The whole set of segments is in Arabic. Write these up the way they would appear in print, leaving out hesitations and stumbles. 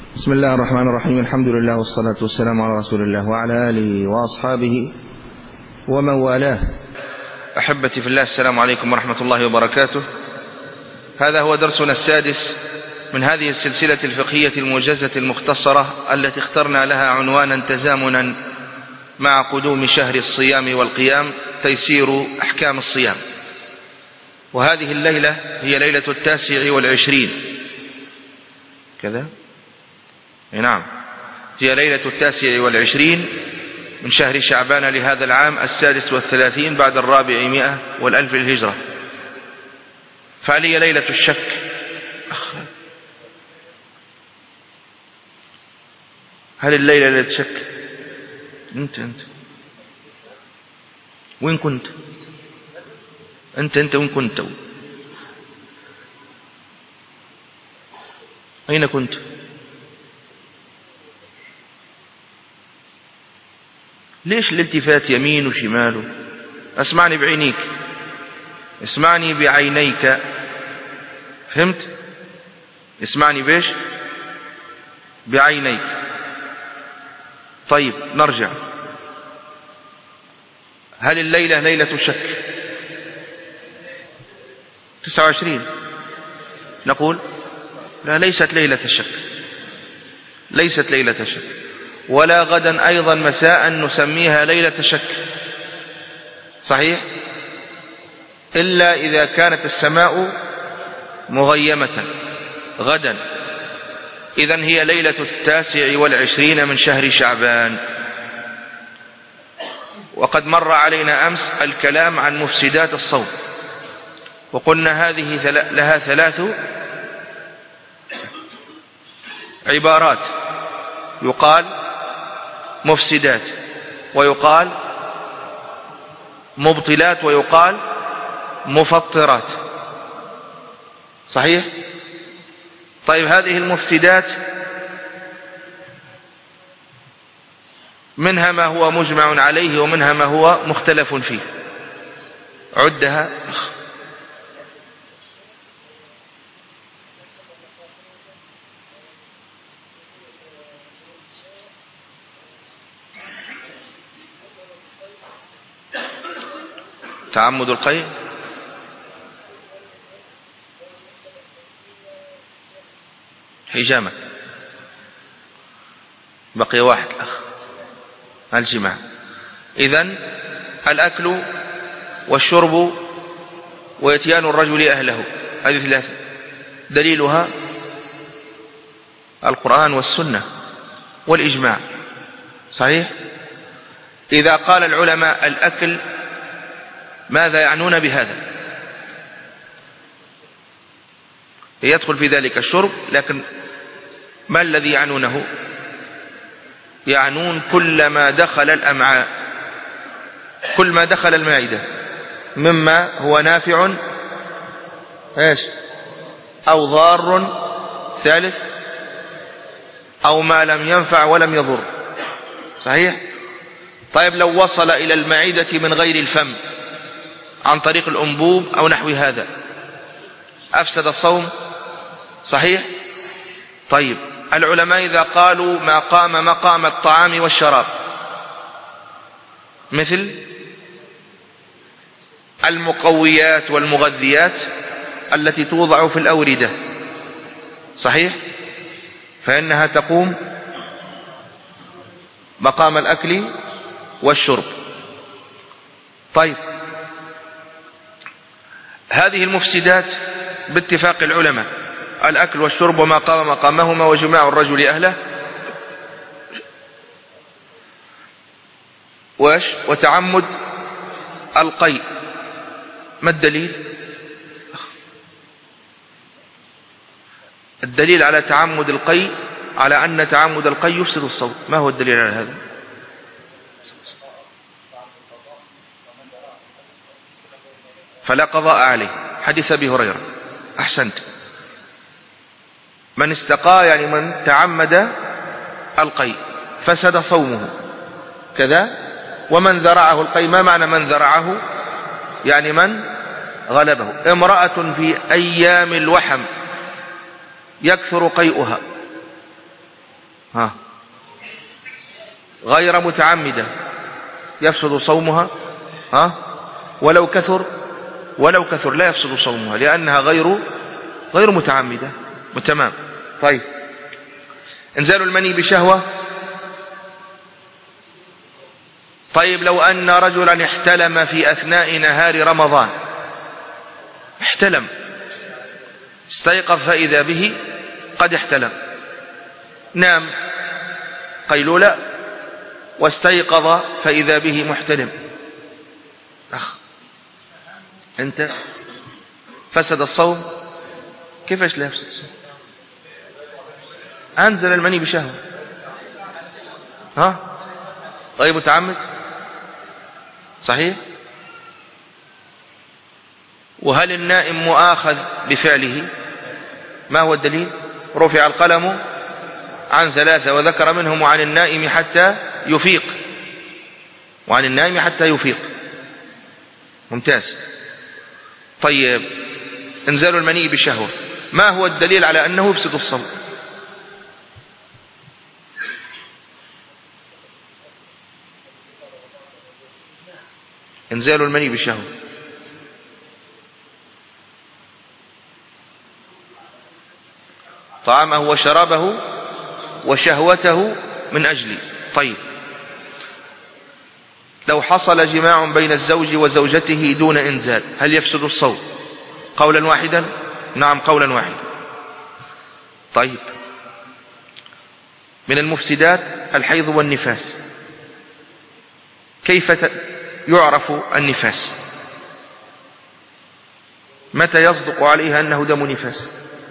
بسم الله الرحمن الرحيم. الحمد لله والصلاة والسلام على رسول الله وعلى آله وأصحابه ومن والاه. أحبتي في الله، السلام عليكم ورحمة الله وبركاته. هذا هو درسنا السادس من هذه السلسلة الفقهية الموجزة المختصرة التي اخترنا لها عنوانا تزامنا مع قدوم شهر الصيام والقيام، تيسير أحكام الصيام. وهذه الليلة هي ليلة 29 كذا؟ نعم، هي ليلة 29 من شهر شعبان لهذا العام 36 بعد 400 للهجرة. فهي ليلة الشك. هل الليلة ليلة شك؟ أنت وين كنت؟ أنت وين كنت؟ أين كنت؟ ليش الالتفات يمين وشمال؟ اسمعني بعينيك، اسمعني بعينيك، فهمت؟ اسمعني بيش؟ بعينيك. طيب نرجع. هل الليلة ليلة الشك؟ 29 نقول لا، ليست ليلة الشك، ليست ليلة الشك. ولا غدا أيضا مساء نسميها ليلة الشك، صحيح؟ إلا إذا كانت السماء مغيمة غدا، إذن هي ليلة 29 من شهر شعبان. وقد مر علينا أمس الكلام عن مفسدات الصوم، وقلنا هذه لها 3 عبارات: يقال مفسدات، ويقال مبطلات، ويقال مفطرات، صحيح؟ طيب هذه المفسدات منها ما هو مجمع عليه ومنها ما هو مختلف فيه. عدها. تعمد القيء، حجامة، بقي واحد الأخ، الجماع. إذن الأكل والشرب وإتيان الرجل أهله، هذه 3 دليلها القرآن والسنة والإجماع، صحيح؟ إذا قال العلماء الأكل ماذا يعنون بهذا؟ يدخل في ذلك الشرب، لكن ما الذي يعنونه؟ يعنون كل ما دخل الأمعاء، كل ما دخل المعدة مما هو نافع أو ضار، ثالث أو ما لم ينفع ولم يضر، صحيح؟ طيب لو وصل إلى المعدة من غير الفم عن طريق الأنبوب أو نحو هذا، أفسد الصوم، صحيح؟ طيب العلماء إذا قالوا ما قام مقام الطعام والشراب، مثل المقويات والمغذيات التي توضع في الأوردة، صحيح؟ فإنها تقوم مقام الأكل والشرب. طيب هذه المفسدات باتفاق العلماء: الأكل والشرب وما قام مقامهما وجماع الرجل أهله وتعمد القيء. ما الدليل؟ الدليل على تعمد القيء على أن تعمد القيء يفسد الصوم. ما هو الدليل على هذا؟ فلا قضاء عليه، حديث أبي هريرة. أحسنت. من استقى يعني من تعمد القيء فسد صومه كذا. ومن ذرعه القيء، ما معنى من ذرعه؟ يعني من غلبه. امرأة في أيام الوحم يكثر قيئها، غير متعمدة يفسد صومها ولو كثر لا يفسد صومها لأنها غير متعمدة. تمام. طيب إنزال المني بشهوة. طيب لو أن رجلا احتلم في أثناء نهار رمضان، احتلم، استيقظ فإذا به قد احتلم، نام قيلولة واستيقظ فإذا به محتلم، أنت فسد الصوم؟ كيفاش لا يفسد الصوم؟ أنزل المني بشهوة. طيب متعمد صحيح. وهل النائم مؤاخذ بفعله؟ ما هو الدليل؟ رفع القلم عن 3 وذكر منهم عن النائم حتى يفيق، وعن النائم حتى يفيق. ممتاز. طيب انزال المني بشهوة، ما هو الدليل على أنه يفسد الصوم؟ انزال المني بشهوة، طعامه وشرابه وشهوته من أجلي. طيب لو حصل جماع بين الزوج وزوجته دون إنزال هل يفسد الصوم؟ قولا واحدا؟ نعم قولا واحدا. طيب من المفسدات الحيض والنفاس، كيف يعرف النفاس؟ متى يصدق عليها أنه دم نفاس؟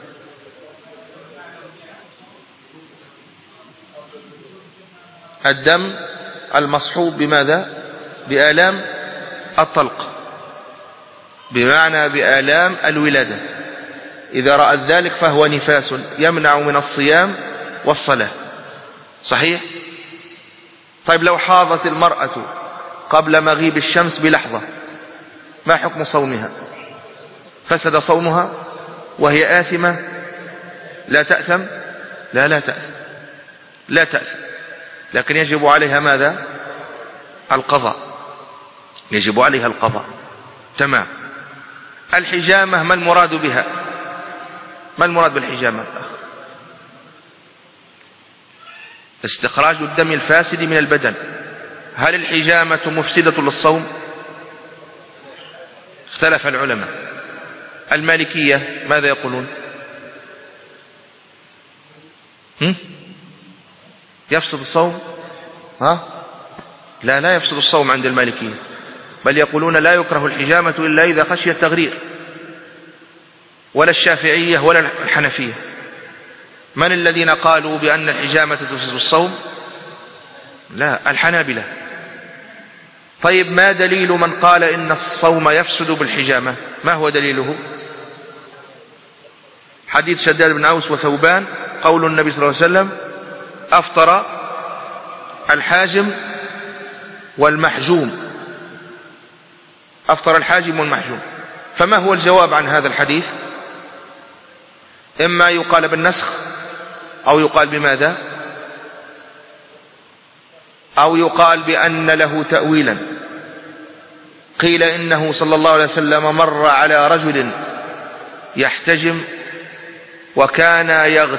الدم المصحوب بماذا؟ بآلام الطلق، بمعنى بآلام الولادة. إذا رأت ذلك فهو نفاس يمنع من الصيام والصلاة. صحيح؟ طيب لو حاضت المرأة قبل مغيب الشمس بلحظة ما حكم صومها؟ فسد صومها وهي آثمة؟ لا تأثم؟ لا تأثم، لا تأثم، لكن يجب عليها ماذا؟ القضاء، يجب عليها القضاء. تمام. الحجامة ما المراد بها؟ ما المراد بالحجامة؟ استخراج الدم الفاسد من البدن. هل الحجامة مفسدة للصوم؟ اختلف العلماء. المالكية ماذا يقولون؟ يفسد الصوم؟ لا يفسد الصوم عند المالكية، بل يقولون لا يكره الحجامة إلا إذا خشي التغرير. ولا الشافعية ولا الحنفية. من الذين قالوا بأن الحجامة تفسد الصوم؟ لا، الحنابلة. طيب ما دليل من قال إن الصوم يفسد بالحجامة؟ ما هو دليله؟ حديث شداد بن أوس وثوبان، قول النبي صلى الله عليه وسلم: أفطر الحاجم والمحجوم. أفطر الحاجم والمحجوم. فما هو الجواب عن هذا الحديث؟ إما يقال بالنسخ أو يقال بماذا؟ أو يقال بأن له تأويلا. قيل إنه صلى الله عليه وسلم مر على رجل يحتجم وكان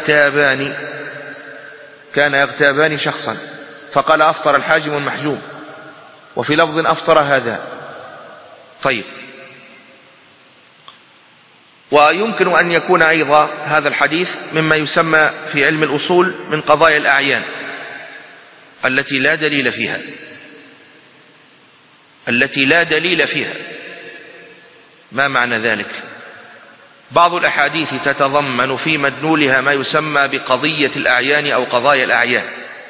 يغتابان شخصا، فقال: أفطر الحاجم والمحجوم. وفي لفظ: أفطر هذا. طيب، ويمكن أن يكون أيضا هذا الحديث مما يسمى في علم الأصول من قضايا الأعيان التي لا دليل فيها. ما معنى ذلك؟ بعض الأحاديث تتضمن في مدلولها ما يسمى بقضية الأعيان أو قضايا الأعيان،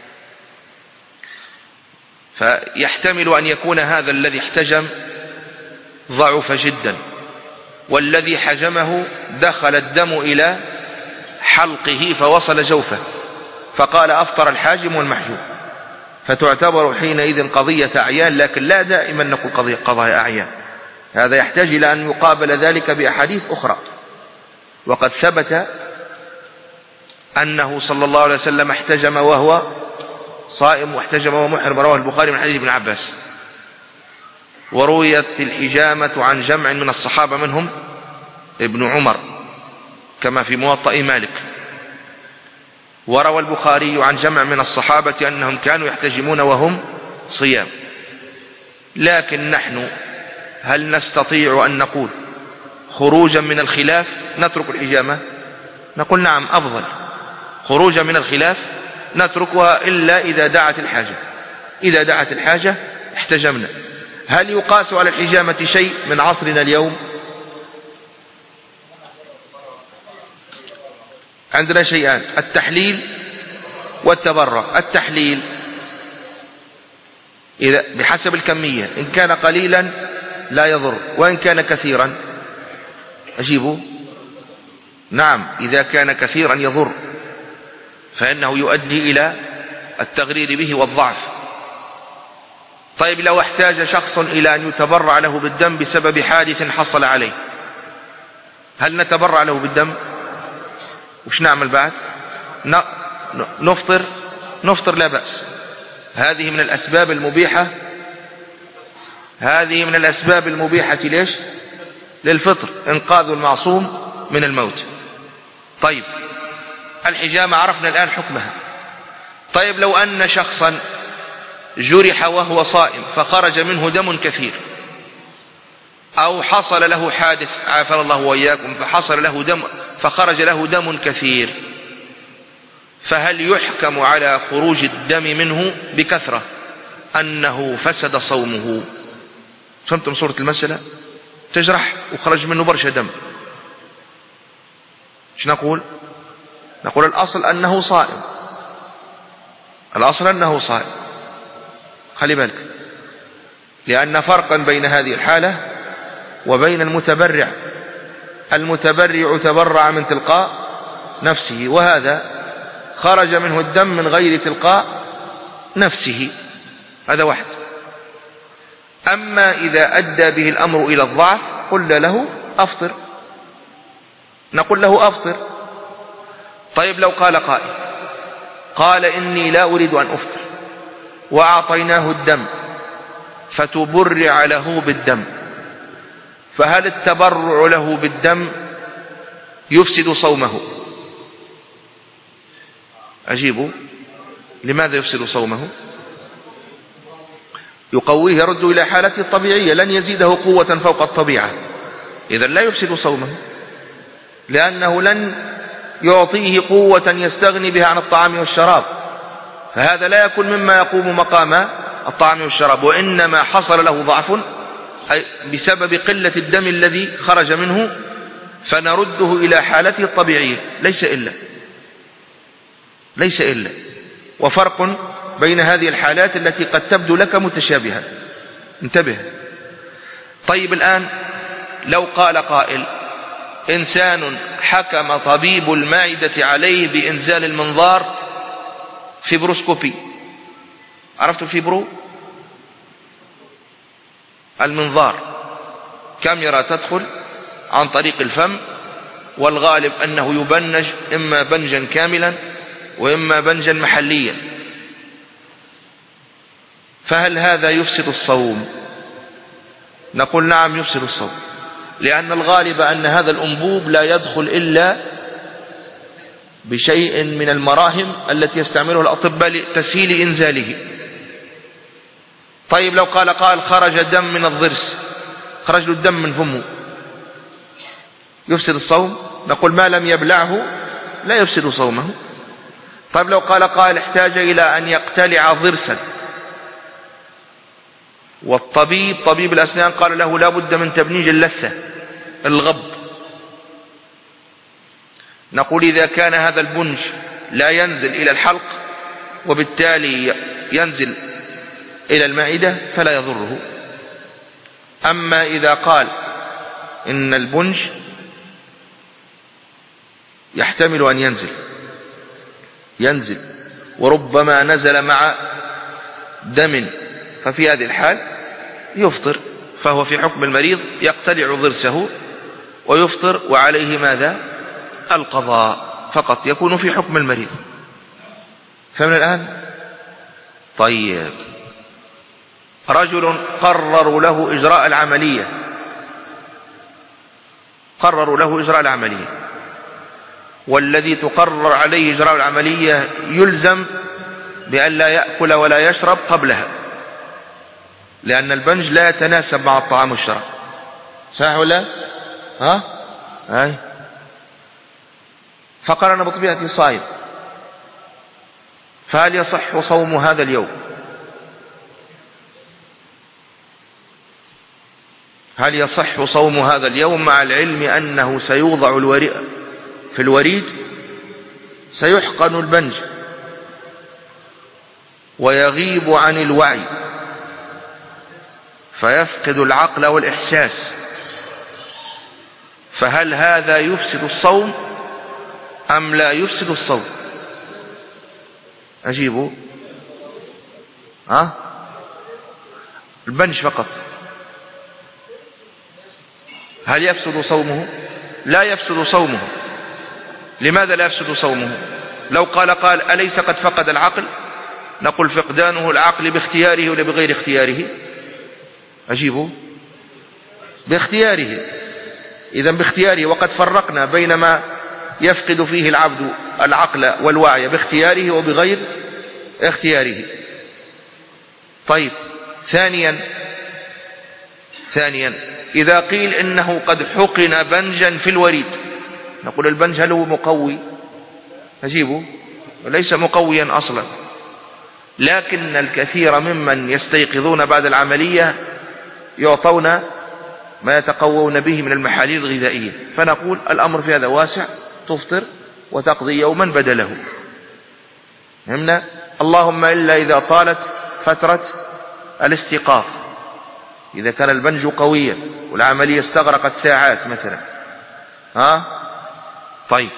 فيحتمل أن يكون هذا الذي احتجم ضعف جدا، والذي حجمه دخل الدم إلى حلقه فوصل جوفه، فقال: أفطر الحاجم والمحجوم. فتعتبر حينئذ قضية أعيان، لكن لا دائما نقول قضايا أعيان. هذا يحتاج إلى أن يقابل ذلك بأحاديث أخرى. وقد ثبت أنه صلى الله عليه وسلم احتجم وهو صائم واحتجم وهو محرم، رواه البخاري من حديث ابن عباس. ورويت الحجامة عن جمع من الصحابة منهم ابن عمر كما في موطأ مالك. وروى البخاري عن جمع من الصحابة أنهم كانوا يحتجمون وهم صيام. لكن نحن هل نستطيع أن نقول خروجا من الخلاف نترك الحجامة؟ نقول نعم، أفضل خروجا من الخلاف نتركها إلا إذا دعت الحاجة. إذا دعت الحاجة احتجمنا. هل يقاس على الحجامة شيء من عصرنا اليوم؟ عندنا شيئان: التحليل والتبرع. التحليل إذا بحسب الكمية، إن كان قليلا لا يضر، وإن كان كثيرا أجيبه نعم، إذا كان كثيرا يضر فإنه يؤدي إلى التغرير به والضعف. طيب لو احتاج شخص إلى أن يتبرع له بالدم بسبب حادث حصل عليه، هل نتبرع له بالدم؟ وش نعمل بعد؟ نفطر لا بأس. هذه من الأسباب المبيحة، هذه من الأسباب المبيحة ليش؟ للفطر، إنقاذ المعصوم من الموت. طيب الحجامة عرفنا الآن حكمها. طيب لو أن شخصا جرح وهو صائم فخرج منه دم كثير، أو حصل له حادث عافى الله وإياكم فخرج له دم كثير، فهل يحكم على خروج الدم منه بكثرة أنه فسد صومه؟ فهمتم صورة المسألة؟ تجرح وخرج منه برشا دم، ايش نقول؟ نقول الأصل أنه صائم، الأصل أنه صائم. خلي بالك، لأن فرقا بين هذه الحالة وبين المتبرع. المتبرع تبرع من تلقاء نفسه، وهذا خرج منه الدم من غير تلقاء نفسه، هذا واحد. أما إذا أدى به الأمر إلى الضعف قلنا له أفطر، نقول له أفطر. طيب لو قال قائل قال إني لا أريد أن أفطر، وأعطيناه الدم فتبرع له بالدم، فهل التبرع له بالدم يفسد صومه؟ أجيبه، لماذا يفسد صومه؟ يقويه، يرد إلى حالته الطبيعية، لن يزيده قوة فوق الطبيعة، إذا لا يفسد صومه، لأنه لن يعطيه قوة يستغني بها عن الطعام والشراب، فهذا لا يكون مما يقوم مقام الطعام والشراب، وإنما حصل له ضعف بسبب قلة الدم الذي خرج منه، فنرده إلى حالته الطبيعية، ليس إلا. وفرق بين هذه الحالات التي قد تبدو لك متشابهة، انتبه. طيب الآن لو قال قائل إنسان حكم طبيب المعدة عليه بإنزال المنظار فيبروسكوبي، عرفتوا الفيبرو؟ المنظار كاميرا تدخل عن طريق الفم، والغالب أنه يبنج إما بنجا كاملا وإما بنجا محليا، فهل هذا يفسد الصوم؟ نقول نعم يفسد الصوم، لأن الغالب أن هذا الأنبوب لا يدخل إلا بشيء من المراهم التي يستعملها الأطباء لتسهيل إنزاله. طيب لو قال خرج دم من الضرس، خرج له الدم من فمه، يفسد الصوم؟ نقول ما لم يبلعه لا يفسد صومه. طيب لو قال احتاج إلى أن يقتلع ضرسا، والطبيب طبيب الأسنان قال له لا بد من تبنيج اللثة الغب، نقول إذا كان هذا البنج لا ينزل إلى الحلق وبالتالي ينزل إلى المعدة فلا يضره. أما إذا قال إن البنج يحتمل أن ينزل وربما نزل مع دم، ففي هذه الحال يفطر، فهو في حكم المريض يقتلع ضرسه ويفطر، وعليه ماذا؟ القضاء. فقط يكون في حكم المريض. فمن الآن طيب، رجل قرروا له إجراء العملية، والذي تقرر عليه إجراء العملية يلزم بأن لا يأكل ولا يشرب قبلها، لأن البنج لا يتناسب مع الطعام والشراب. صحيح ولا هاي؟ فقرن بطبيعته صائم، فهل يصح صوم هذا اليوم؟ هل يصح صوم هذا اليوم مع العلم أنه سيوضع في الوريد سيحقن البنج ويغيب عن الوعي فيفقد العقل والإحساس، فهل هذا يفسد الصوم أم لا يفسد الصوم؟ أجيبوا. البنج فقط هل يفسد صومه؟ لا يفسد صومه. لماذا لا يفسد صومه؟ لو قال أليس قد فقد العقل؟ نقول فقدانه العقل باختياره ولا بغير اختياره؟ أجيبوا. باختياره. إذن باختياره، وقد فرقنا بين ما يفقد فيه العبد العقل والوعي باختياره وبغير اختياره. طيب، ثانيا إذا قيل إنه قد حقن بنجا في الوريد، نقول البنج هل هو مقوي؟ أجيبه وليس مقويا أصلا، لكن الكثير ممن يستيقظون بعد العملية يعطون ما يتقوون به من المحاليل الغذائية، فنقول الأمر في هذا واسع، تفطر وتقضي يوما بدله. فهمنا؟ اللهم إلا إذا طالت فترة الاستيقاظ، إذا كان البنج قويا والعملية استغرقت ساعات مثلا. طيب،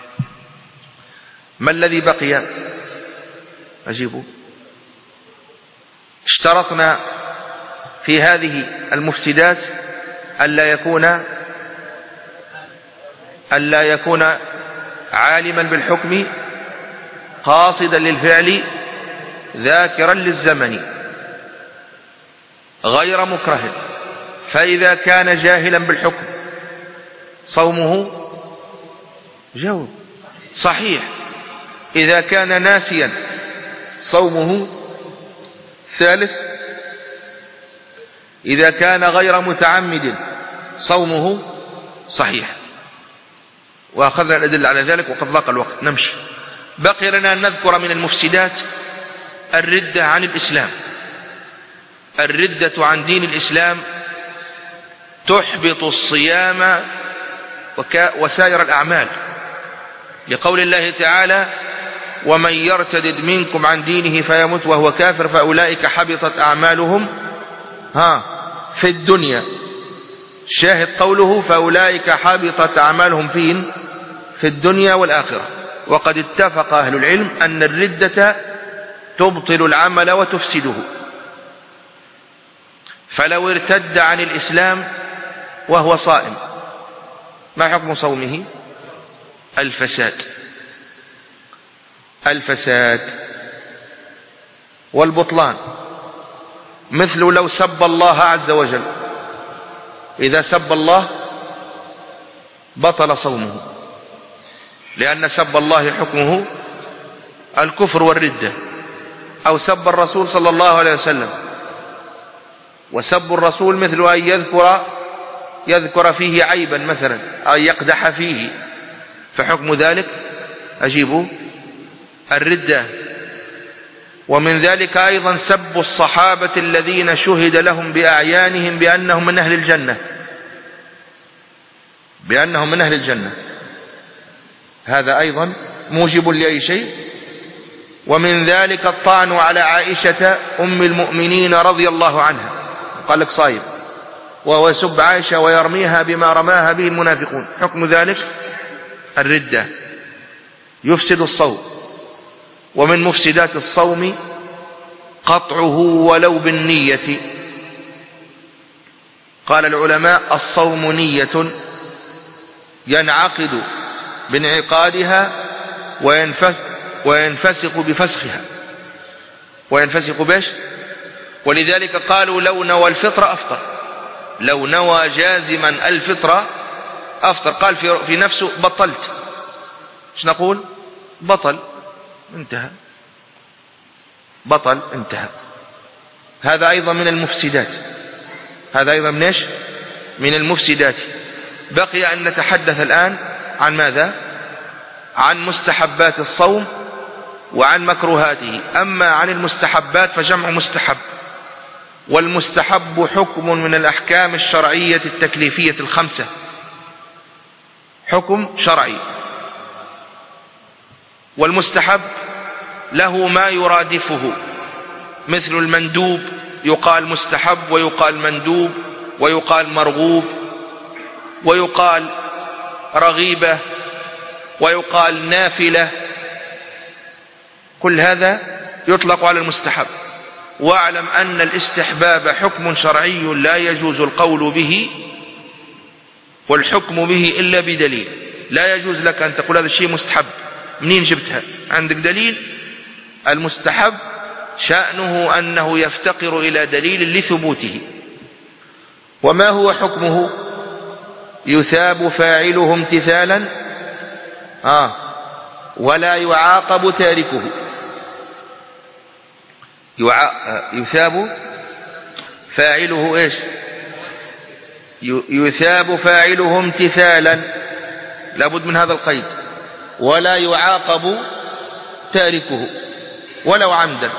ما الذي بقي؟ أجيبه. اشترطنا في هذه المفسدات ألا يكون عالما بالحكم قاصدا للفعل ذاكرا للزمن غير مكره، فإذا كان جاهلا بالحكم صومه جواب صحيح، إذا كان ناسيا صومه ثالث، إذا كان غير متعمد صومه صحيح. وأخذنا الأدلة على ذلك وقد ضاق الوقت، نمشي. بقي لنا أن نذكر من المفسدات الردة عن الإسلام. الردة عن دين الإسلام تحبط الصيام وسائر الأعمال، لقول الله تعالى: ومن يرتدد منكم عن دينه فيمت وهو كافر فأولئك حبطت أعمالهم في الدنيا. شاهد قوله فأولئك حبطت أعمالهم في الدنيا والآخرة. وقد اتفق أهل العلم أن الردة تبطل العمل وتفسده، فلو ارتد عن الإسلام وهو صائم ما حكم صومه؟ الفساد والبطلان، مثل لو سب الله عز وجل، إذا سب الله بطل صومه، لأن سب الله حكمه الكفر والردة. أو سب الرسول صلى الله عليه وسلم، وسب الرسول مثل أن يذكر فيه عيبا مثلا، أو يقدح فيه، فحكم ذلك أجيبوا الردة. ومن ذلك أيضا سب الصحابة الذين شهد لهم بأعيانهم بأنهم من أهل الجنة، هذا أيضا موجب لأي شيء. ومن ذلك الطعن على عائشة أم المؤمنين رضي الله عنها، قال لك صايب، وهو يسب عائشة ويرميها بما رماها به المنافقون، حكم ذلك الردة، يفسد الصوم. ومن مفسدات الصوم قطعه ولو بالنية. قال العلماء: الصوم نية ينعقد بانعقادها وينفسخ بفسخها، وينفسخ بإيش؟ ولذلك قالوا لو نوى الفطر أفطر، لو نوى جازما الفطر أفطر. قال في نفسه بطلت، ايش نقول؟ بطل، انتهى، بطل، انتهى. هذا أيضا من المفسدات، هذا أيضا من إيش؟ من المفسدات. بقي أن نتحدث الآن عن ماذا؟ عن مستحبات الصوم وعن مكروهاته. أما عن المستحبات فجمع مستحب، والمستحب حكم من الأحكام الشرعية التكليفية الخمسة، حكم شرعي. والمستحب له ما يرادفه، مثل المندوب يقال مستحب ويقال مندوب ويقال مرغوب ويقال رغيبة ويقال نافلة، كل هذا يطلق على المستحب. واعلم أن الاستحباب حكم شرعي لا يجوز القول به والحكم به إلا بدليل. لا يجوز لك أن تقول هذا الشيء مستحب، منين جبتها؟ عندك دليل؟ المستحب شأنه أنه يفتقر إلى دليل لثبوته. وما هو حكمه؟ يثاب فاعله امتثالا ولا يعاقب تاركه. يثاب فاعله ايش؟ يثاب فاعله امتثالا، لابد من هذا القيد، ولا يعاقب تاركه ولو عمدا.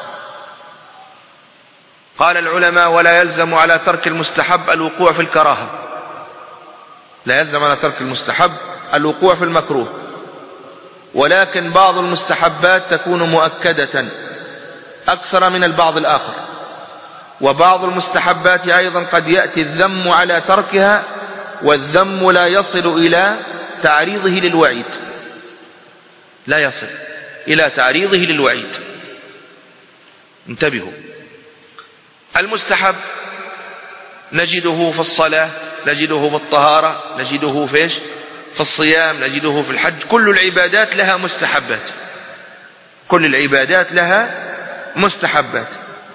قال العلماء ولا يلزم على ترك المستحب الوقوع في الكراهة، لا يلزم على ترك المستحب الوقوع في المكروه، ولكن بعض المستحبات تكون مؤكدة أكثر من البعض الآخر، وبعض المستحبات أيضا قد يأتي الذم على تركها، والذم لا يصل إلى تعريضه للوعيد، لا يصل إلى تعريضه للوعيد. انتبهوا، المستحب نجده في الصلاة، نجده في الطهارة، نجده في إيش؟ في الصيام، نجده في الحج. كل العبادات لها مستحبات، كل العبادات لها مستحبات.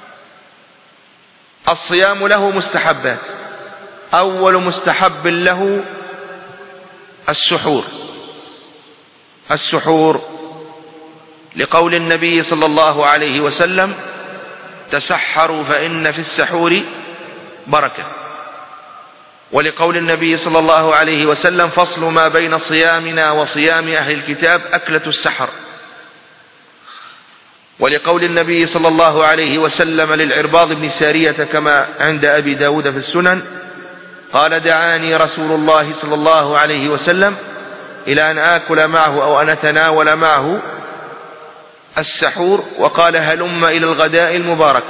الصيام له مستحبات، أول مستحب له السحور، السحور لقول النبي صلى الله عليه وسلم تسحروا فإن في السحور بركة، ولقول النبي صلى الله عليه وسلم فصل ما بين صيامنا وصيام أهل الكتاب أكلة السحر، ولقول النبي صلى الله عليه وسلم للعرباض بن سارية كما عند أبي داود في السنن قال دعاني رسول الله صلى الله عليه وسلم إلى أن آكل معه أو أن أتناول معه السحور، وقال هلم إلى الغداء المبارك.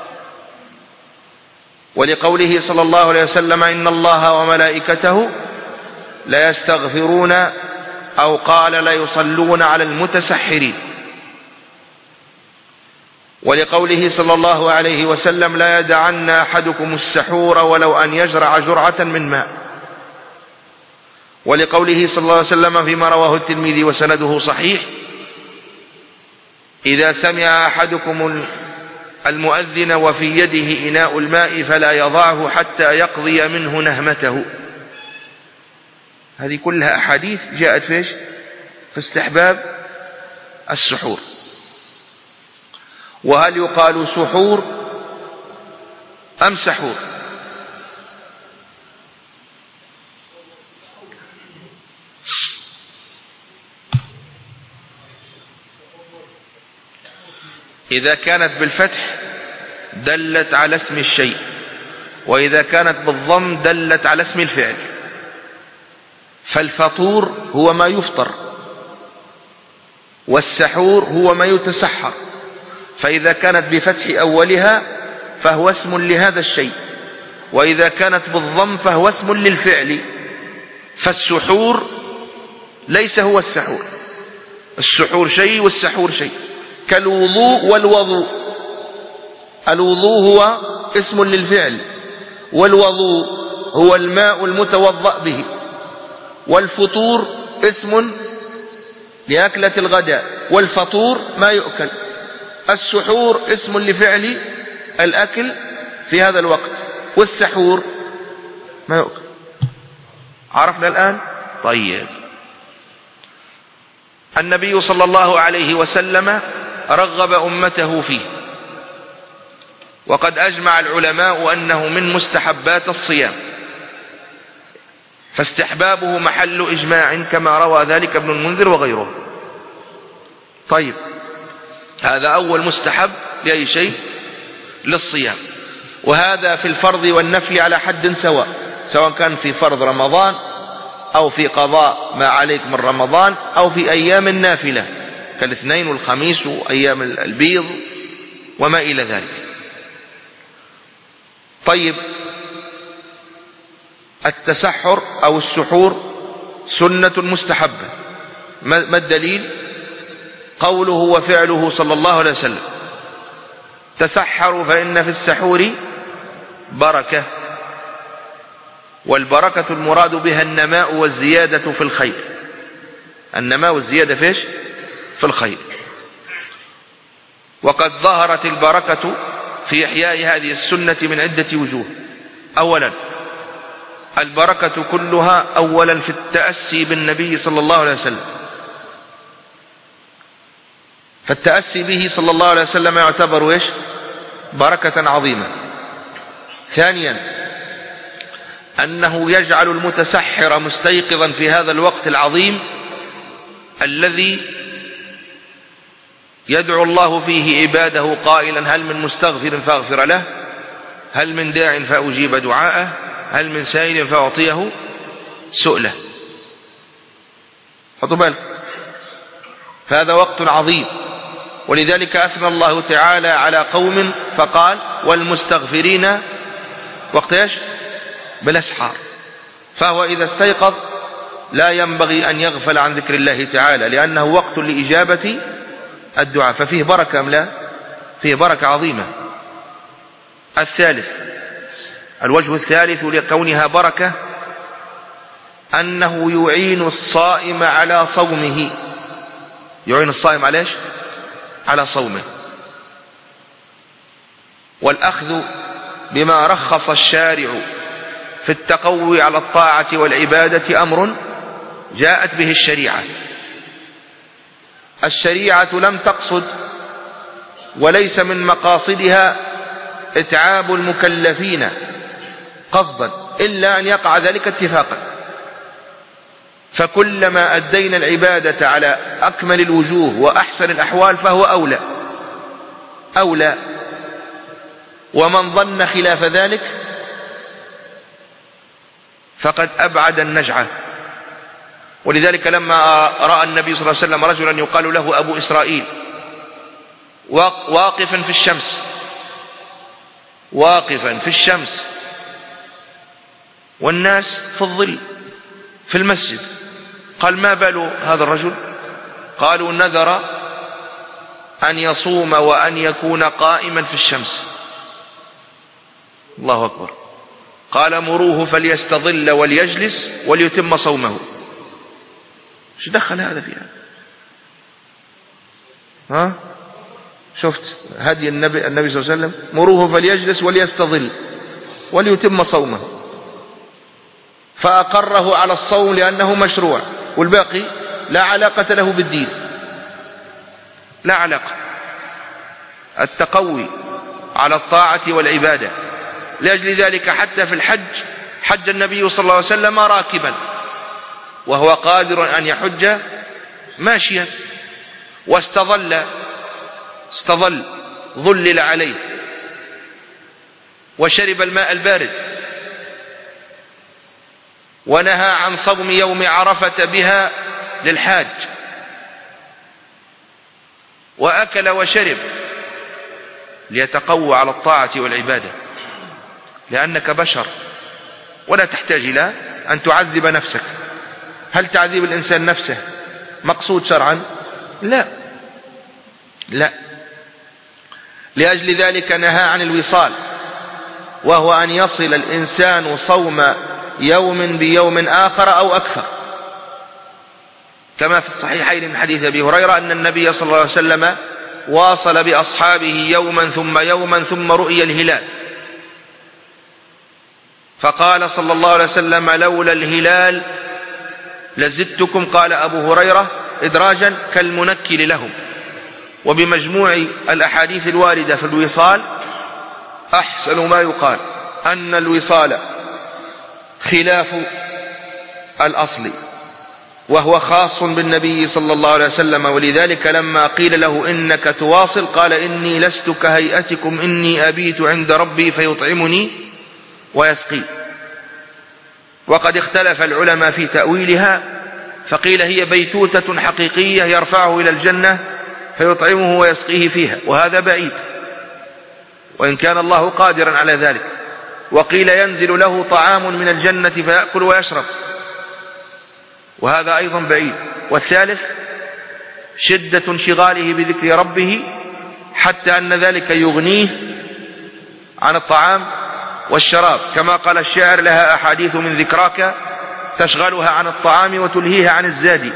ولقوله صلى الله عليه وسلم إن الله وملائكته لا يستغفرون أو قال لا يصلون على المتسحرين. ولقوله صلى الله عليه وسلم لا يدعن أحدكم السحور ولو أن يجرع جرعة من ماء. ولقوله صلى الله عليه وسلم فيما رواه الترمذي وسنده صحيح إذا سمع أحدكم المؤذن وفي يده إناء الماء فلا يضعه حتى يقضي منه نهمته. هذه كلها أحاديث جاءت فيش؟ في استحباب السحور. وهل يقال سحور أم سحور؟ إذا كانت بالفتح دلت على اسم الشيء، وإذا كانت بالضم دلت على اسم الفعل. فالفطور هو ما يفطر، والسحور هو ما يتسحر. فإذا كانت بفتح أولها فهو اسم لهذا الشيء، وإذا كانت بالضم فهو اسم للفعل. فالسحور ليس هو السحور، السحور شيء والسحور شيء، كالوضوء والوضوء. الوضوء هو اسم للفعل، والوضوء هو الماء المتوضأ به، والفطور اسم لأكلة الغداء، والفطور ما يؤكل. السحور اسم لفعل الأكل في هذا الوقت، والسحور ما يؤكل. عرفنا الآن؟ طيب. النبي صلى الله عليه وسلم رغب أمته فيه، وقد أجمع العلماء أنه من مستحبات الصيام، فاستحبابه محل إجماع كما روى ذلك ابن المنذر وغيره. طيب، هذا أول مستحب لأي شيء؟ للصيام. وهذا في الفرض والنفل على حد سواء، سواء كان في فرض رمضان أو في قضاء ما عليك من رمضان أو في أيام النافلة كالاثنين والخميس وأيام البيض وما إلى ذلك. طيب، التسحر أو السحور سنة مستحبة. ما الدليل؟ قوله وفعله صلى الله عليه وسلم: تسحروا فإن في السحور بركة. والبركة المراد بها النماء والزيادة في الخير. النماء والزيادة فيش؟ في الخير. وقد ظهرت البركة في إحياء هذه السنة من عدة وجوه. أولا، البركة كلها أولا في التأسي بالنبي صلى الله عليه وسلم، فالتأسي به صلى الله عليه وسلم يعتبر إيش؟ بركة عظيمة. ثانيا، أنه يجعل المتسحر مستيقظا في هذا الوقت العظيم الذي يدعو الله فيه عباده قائلا: هل من مستغفر فاغفر له، هل من داع فأجيب دعاءه، هل من سائل فأعطيه سؤله. حطوا بالك، فهذا وقت عظيم. ولذلك أثنى الله تعالى على قوم فقال: والمستغفرين وقت ايش؟ بالأسحار. فهو إذا استيقظ لا ينبغي أن يغفل عن ذكر الله تعالى، لأنه وقت لإجابة الدعاء، ففيه بركة أم لا؟ فيه بركة عظيمة. الثالث، الوجه الثالث لكونها بركة، أنه يعين الصائم على صومه. يعين الصائم على ايش؟ على صومه. والأخذ بما رخص الشارع في التقوي على الطاعة والعبادة أمر جاءت به الشريعة. الشريعة لم تقصد وليس من مقاصدها إتعاب المكلفين قصدا، إلا أن يقع ذلك اتفاقا. فكلما أدينا العبادة على أكمل الوجوه وأحسن الأحوال فهو أولى. ومن ظن خلاف ذلك فقد أبعد النجعة. ولذلك لما رأى النبي صلى الله عليه وسلم رجلا يقال له أبو إسرائيل واقفا في الشمس والناس في الظل في المسجد، قال: ما بال هذا الرجل؟ قالوا: نذر أن يصوم وأن يكون قائما في الشمس. الله أكبر. قال: مروه فليستظل وليجلس وليتم صومه. ايش دخل هذا فيها؟ شفت هدي النبي صلى الله عليه وسلم: مروه فليجلس وليستظل وليتم صومه، فأقره على الصوم لأنه مشروع، والباقي لا علاقة له بالدين، لا علاقة. التقوي على الطاعة والعبادة. لأجل ذلك حتى في الحج حج النبي صلى الله عليه وسلم راكبا، وهو قادر أن يحج ماشيا، واستظل ظلل عليه، وشرب الماء البارد، ونهى عن صوم يوم عرفة بها للحاج، وأكل وشرب ليتقوى على الطاعة والعبادة، لأنك بشر ولا تحتاج إلى أن تعذب نفسك. هل تعذيب الإنسان نفسه مقصود شرعا؟ لا. لأجل ذلك نهى عن الوصال، وهو أن يصل الإنسان صوم يوم بيوم آخر أو أكثر. كما في الصحيحين من حديث أبي هريرة أن النبي صلى الله عليه وسلم واصل بأصحابه يوما ثم رؤي الهلال، فقال صلى الله عليه وسلم: لولا الهلال لزدتكم. قال أبو هريرة إدراجا: كالمنكل لهم. وبمجموع الأحاديث الواردة في الوصال أحسن ما يقال أن الوصال خلاف الأصل، وهو خاص بالنبي صلى الله عليه وسلم. ولذلك لما قيل له: إنك تواصل، قال: إني لست كهيئتكم، إني أبيت عند ربي فيطعمني ويسقي. وقد اختلف العلماء في تأويلها، فقيل هي بيتوتة حقيقية يرفعه إلى الجنة فيطعمه ويسقيه فيها، وهذا بعيد وإن كان الله قادرا على ذلك. وقيل ينزل له طعام من الجنة فيأكل ويشرب، وهذا أيضا بعيد. والثالث شدة انشغاله بذكر ربه حتى أن ذلك يغنيه عن الطعام والشراب، كما قال الشاعر: لها أحاديث من ذكراك تشغلها عن الطعام وتلهيها عن الزاد.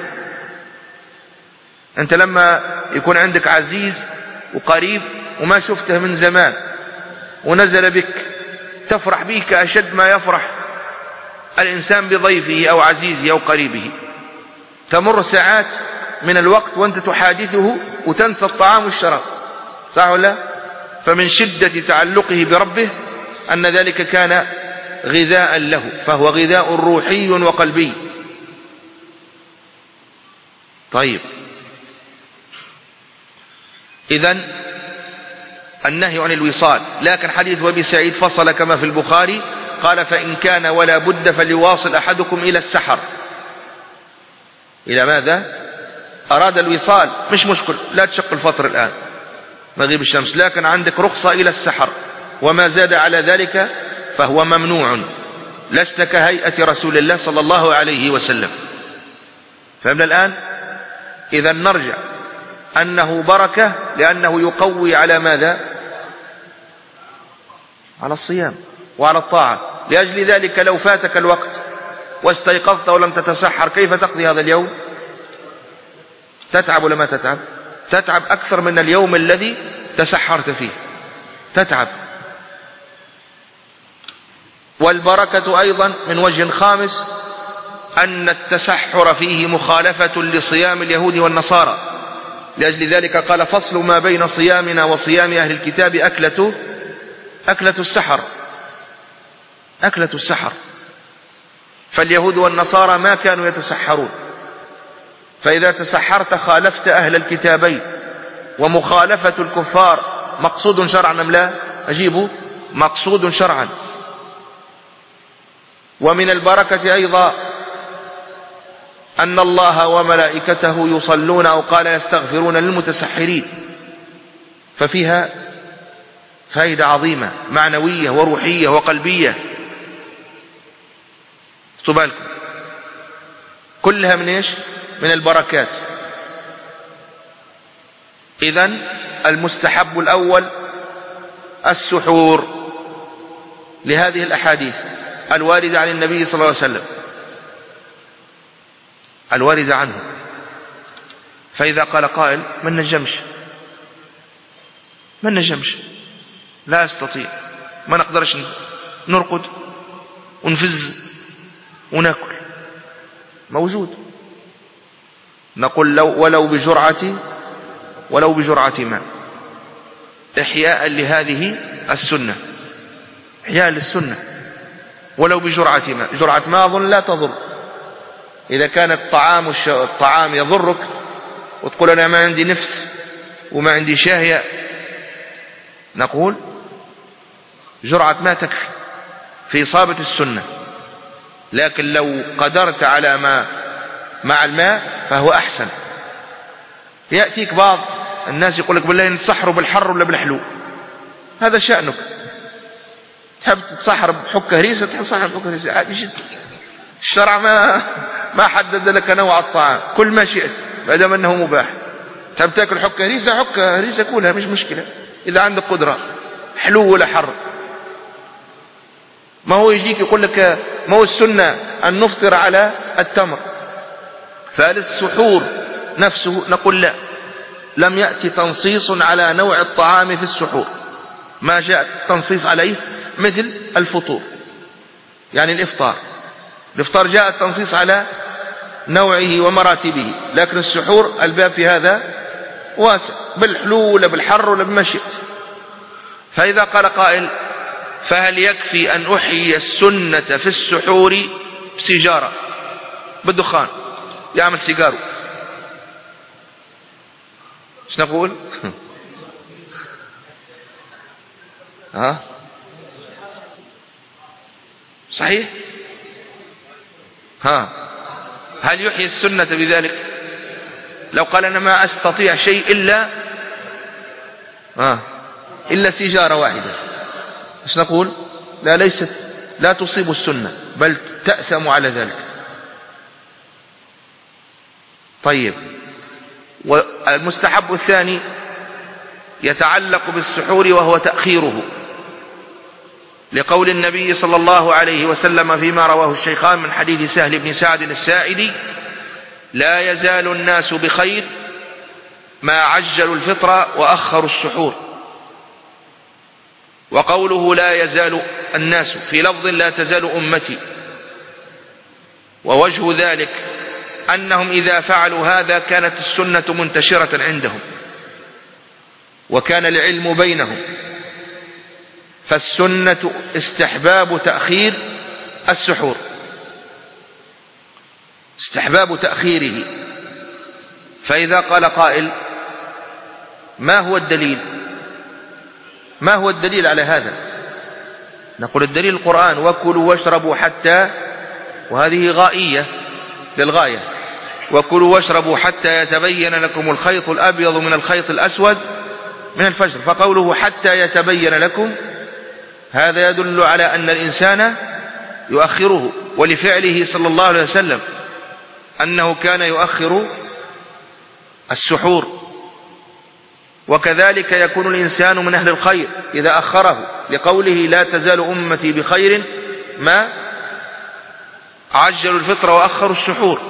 أنت لما يكون عندك عزيز وقريب وما شفته من زمان ونزل بك، تفرح به كأشد ما يفرح الإنسان بضيفه أو عزيزه أو قريبه. تمر ساعات من الوقت وأنت تحادثه وتنسى الطعام والشراب، صح ولا؟ فمن شدة تعلقه بربه أن ذلك كان غذاء له، فهو غذاء روحي وقلبي. طيب، إذن النهي عن الوصال. لكن حديث أبي سعيد فصل كما في البخاري، قال: فإن كان ولا بد فليواصل أحدكم إلى السحر. إلى ماذا؟ أراد الوصال، مش مشكل، لا تشق الفطر الآن مغيب الشمس، لكن عندك رخصة إلى السحر، وما زاد على ذلك فهو ممنوع. لست كهيئة رسول الله صلى الله عليه وسلم. فهمنا الآن؟ إذا نرجع أنه بركة لأنه يقوي على ماذا؟ على الصيام وعلى الطاعة. لأجل ذلك لو فاتك الوقت واستيقظت ولم تتسحر، كيف تقضي هذا اليوم؟ تتعب ولا ما تتعب؟ تتعب أكثر من اليوم الذي تسحرت فيه، تتعب. والبركة أيضا من وجه خامس أن التسحر فيه مخالفة لصيام اليهود والنصارى. لأجل ذلك قال: فصل ما بين صيامنا وصيام أهل الكتاب أكلة السحر، أكلة السحر. فاليهود والنصارى ما كانوا يتسحرون، فإذا تسحرت خالفت أهل الكتابين. ومخالفة الكفار مقصود شرعا أم لا؟ أجيبوا: مقصود شرعا. ومن البركة أيضا أن الله وملائكته يصلون أو قال يستغفرون للمتسحرين، ففيها فائدة عظيمة معنوية وروحية وقلبية. بالكم كلها من إيش؟ من البركات. إذن المستحب الأول السحور لهذه الأحاديث الواردة عن النبي صلى الله عليه وسلم، الواردة عنه. فإذا قال قائل: من نجمش، لا أستطيع، ما نقدرش نرقد ونفز ونأكل، موجود. نقول: ولو بجرعة ماء، إحياء لهذه السنة، إحياء للسنة، ولو بجرعة ماء. جرعة ماء أظن لا تضر. إذا كان الطعام يضرك وتقول: أنا ما عندي نفس وما عندي شاهية، نقول جرعة ماء تكفي في إصابة السنة. لكن لو قدرت على ما مع الماء فهو أحسن. يأتيك بعض الناس يقول لك: بالله نتسحروا بالحر ولا بالحلو، هذا شأنك. تحب تتسحر بحكة هريسة تتسحر بحكة هريسة، عادي جدا. الشرع ما حدد لك نوع الطعام، كل ما شئت ما دام أنه مباح. تحب تأكل حكة هريسة كلها، مش مشكلة إذا عندك قدرة، حلو ولا حر. ما هو يجيك يقول لك: ما هو السنة أن نفطر على التمر، فالسحور نفسه نقول لا، لم يأتي تنصيص على نوع الطعام في السحور، ما جاء تنصيص عليه مثل الفطور، يعني الإفطار جاء التنصيص على نوعه ومراتبه، لكن السحور الباب في هذا واسع، بالحلو ولا بالحر ولا بما شئت. فإذا قال قائل فهل يكفي أن أحيي السنة في السحور بسيجارة بالدخان يعمل سيجاره، ايش نقول؟ ها صحيح؟ هل يحيي السنة بذلك؟ لو قال أنا ما أستطيع شيء إلا سيجارة واحدة، ايش نقول؟ لا تصيب السنة بل تأثم على ذلك. طيب، والمستحب الثاني يتعلق بالسحور وهو تأخيره، لقول النبي صلى الله عليه وسلم فيما رواه الشيخان من حديث سهل بن سعد الساعدي: لا يزال الناس بخير ما عجلوا الفطر وأخروا السحور. وقوله لا يزال الناس في لفظ لا تزال أمتي، ووجه ذلك أنهم إذا فعلوا هذا كانت السنة منتشرة عندهم وكان العلم بينهم، فالسنة استحباب تأخير السحور، استحباب تأخيره. فإذا قال قائل ما هو الدليل على هذا؟ نقول الدليل القرآن: وكلوا واشربوا حتى، وهذه غائية للغاية، وكلوا واشربوا حتى يتبين لكم الخيط الأبيض من الخيط الأسود من الفجر. فقوله حتى يتبين لكم هذا يدل على أن الإنسان يؤخره، ولفعله صلى الله عليه وسلم أنه كان يؤخر السحور. وكذلك يكون الإنسان من أهل الخير إذا أخره، لقوله لا تزال أمتي بخير ما عجلوا الفطر وأخروا السحور.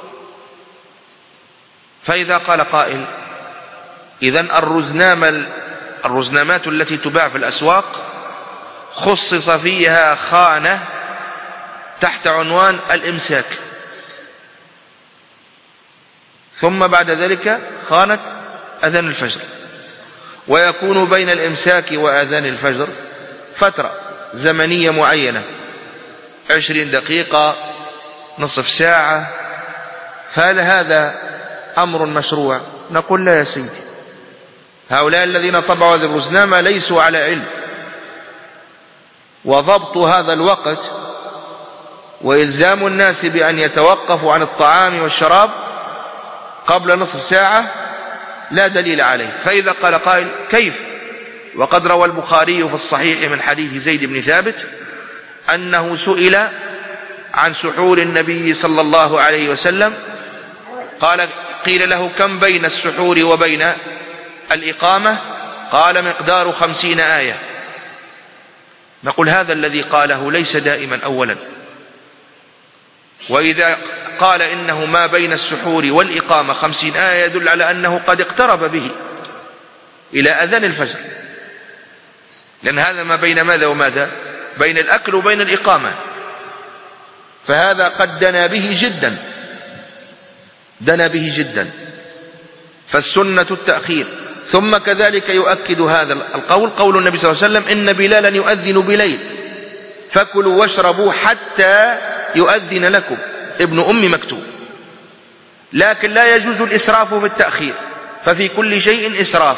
فإذا قال قائل إذن الرزنامات التي تباع في الأسواق خصص فيها خانة تحت عنوان الإمساك، ثم بعد ذلك خانة أذان الفجر، ويكون بين الإمساك وأذان الفجر فترة زمنية معينة 20 دقيقة، نصف ساعة. فهل هذا أمر مشروع؟ نقول لا يا سيدي، هؤلاء الذين طبعوا هذه الرزنامة ليسوا على علم، وضبط هذا الوقت وإلزام الناس بأن يتوقفوا عن الطعام والشراب قبل نصف ساعة لا دليل عليه. فإذا قال قائل كيف؟ وقد روى البخاري في الصحيح من حديث زيد بن ثابت أنه سئل عن سحور النبي صلى الله عليه وسلم، قيل له كم بين السحور وبين الإقامة؟ قال مقدار 50 آية. نقول هذا الذي قاله ليس دائما أولا، وإذا قال إنه ما بين السحور والإقامة 50 آية يدل على أنه قد اقترب به إلى أذان الفجر، لأن هذا ما بين ماذا وماذا؟ بين الأكل وبين الإقامة، فهذا قد دنا به جدا. فالسنة التأخير. ثم كذلك يؤكد هذا القول قول النبي صلى الله عليه وسلم: إن بلالا يؤذن بليل فكلوا واشربوا حتى يؤذن لكم ابن أم مكتوم. لكن لا يجوز الإسراف في التأخير، ففي كل شيء إسراف،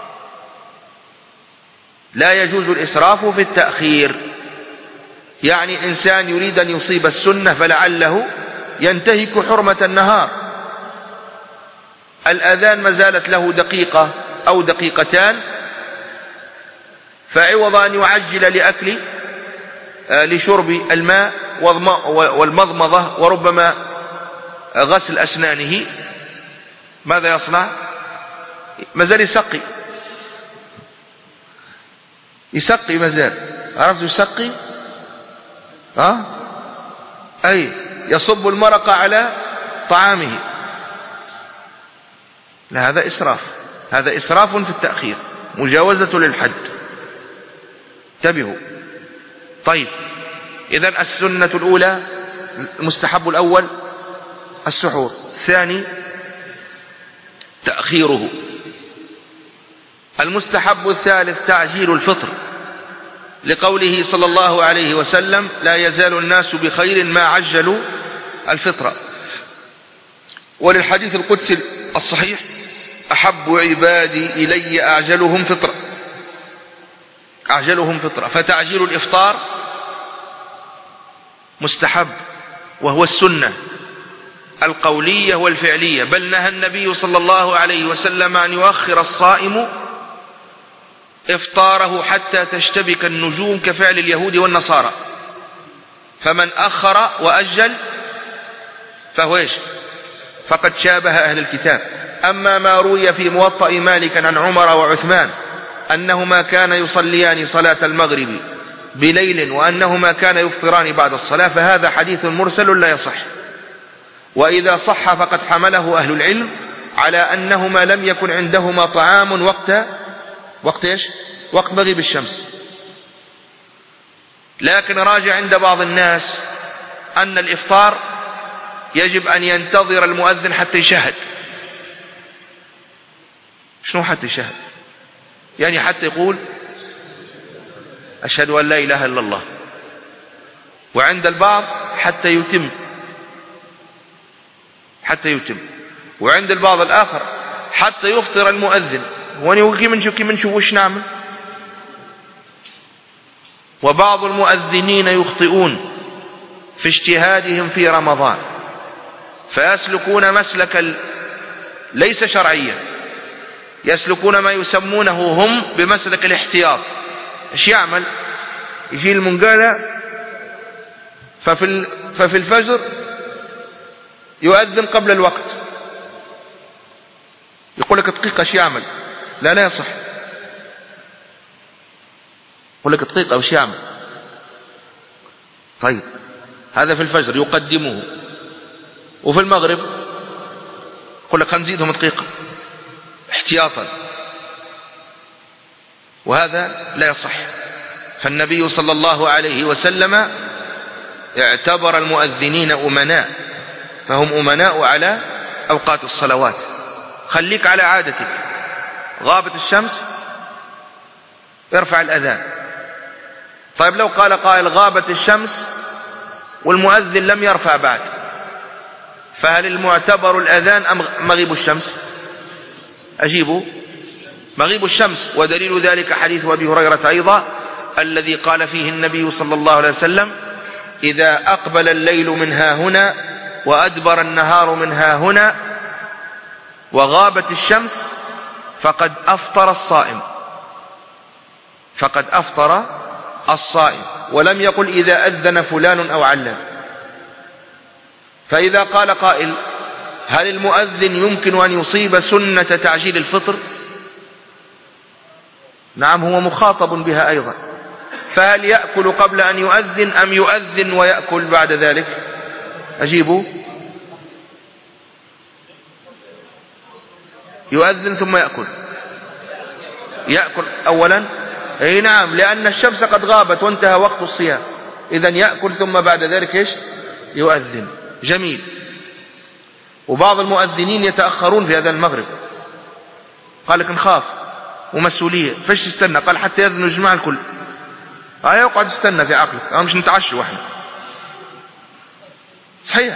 لا يجوز الإسراف في التأخير. يعني إنسان يريد أن يصيب السنة فلعله ينتهك حرمة النهار، الأذان ما زالت له دقيقة أو دقيقتان، فعوض أن يعجل لشرب الماء والمضمضة وربما غسل أسنانه، ماذا يصنع؟ مازال يسقي مازال، عرفت يسقي؟ أي يصب المرق على طعامه، لا، هذا إسراف، هذا إسراف في التأخير، مجاوزة للحد. انتبهوا. طيب، إذن السنة الأولى، المستحب الأول السحور، الثاني تأخيره. المستحب الثالث تعجيل الفطر، لقوله صلى الله عليه وسلم: لا يزال الناس بخير ما عجلوا الفطر. وللحديث القدسي الصحيح: أحب عبادي إلي أعجلهم فطرة، أعجلهم فطرة. فتعجيل الإفطار مستحب، وهو السنة القولية والفعلية، بل نهى النبي صلى الله عليه وسلم أن يؤخر الصائم إفطاره حتى تشتبك النجوم كفعل اليهود والنصارى. فمن أخر وأجل فهو إيش؟ فقد شابه أهل الكتاب. أما ما روي في موطأ مالك عن عمر وعثمان أنهما كان يصليان صلاة المغرب بليل وأنهما كان يفطران بعد الصلاة، فهذا حديث مرسل لا يصح. وإذا صح فقد حمله أهل العلم على أنهما لم يكن عندهما طعام وقت إيش؟ وقت مغيب الشمس. لكن راجع عند بعض الناس أن الإفطار يجب أن ينتظر المؤذن حتى يشهد. شنو حتى يشهد؟ يعني حتى يقول أشهد أن لا إله إلا الله. وعند البعض حتى يتم، وعند البعض الآخر حتى يفطر المؤذن. كيف نشوف وش نعمل. وبعض المؤذنين يخطئون في اجتهادهم في رمضان، فيسلكون مسلك ليس شرعيا، يسلكون ما يسمونه هم بمسلك الاحتياط. ايش يعمل؟ يجي المنقالة ففي الفجر يؤذن قبل الوقت، يقول لك دقيقة ايش يعمل؟ لا يصح. يقول لك دقيقة ايش يعمل؟ طيب، هذا في الفجر يقدمه، وفي المغرب يقول لك نزيدهم دقيقة احتياطا، وهذا لا يصح. فالنبي صلى الله عليه وسلم اعتبر المؤذنين أمناء، فهم أمناء على أوقات الصلوات. خليك على عادتك، غابت الشمس ارفع الأذان. طيب، لو قال قائل غابت الشمس والمؤذن لم يرفع بعد، فهل المعتبر الأذان أم مغيب الشمس؟ أجيبوا مغيب الشمس. ودليل ذلك حديث أبي هريرة أيضا الذي قال فيه النبي صلى الله عليه وسلم: إذا أقبل الليل من ها هنا وأدبر النهار من ها هنا وغابت الشمس فقد أفطر الصائم، فقد أفطر الصائم. ولم يقل إذا أذن فلان أو علان. فإذا قال قائل: هل المؤذن يمكن أن يصيب سنة تعجيل الفطر؟ نعم، هو مخاطب بها أيضا. فهل يأكل قبل أن يؤذن أم يؤذن ويأكل بعد ذلك؟ أجيبوا. يؤذن ثم يأكل. يأكل أولا. أي نعم، لأن الشمس قد غابت وانتهى وقت الصيام، إذن يأكل ثم بعد ذلك إيش؟ يؤذن. جميل. وبعض المؤذنين يتأخرون في أذان المغرب، قال لك نخاف ومسؤولية، فايش تستنى؟ قال حتى يأذنوا الجماعة الكل. يقعد يستنى في عقلك، مش نتعشى واحنا. صحيح.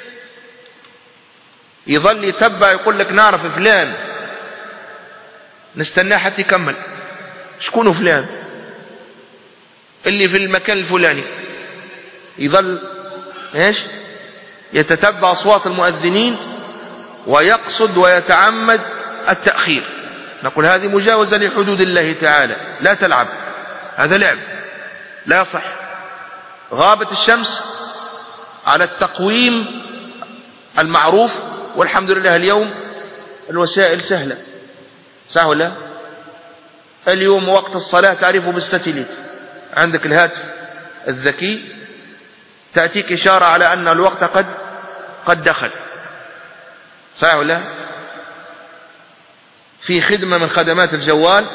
يظل يتبع، يقول لك نعرف فلان، نستناه حتى يكمل. شكونه فلان؟ اللي في المكان الفلاني. يظل ايش؟ يتتبع أصوات المؤذنين ويقصد ويتعمد التأخير. نقول هذه مجاوزة لحدود الله تعالى، لا تلعب، هذا لعب لا يصح. غابت الشمس على التقويم المعروف، والحمد لله اليوم الوسائل سهلة، صح ولا؟ اليوم وقت الصلاة تعرفه بالستيليت، عندك الهاتف الذكي تأتيك إشارة على أن الوقت قد دخل، صح ولا؟ في خدمة من خدمات الجوال،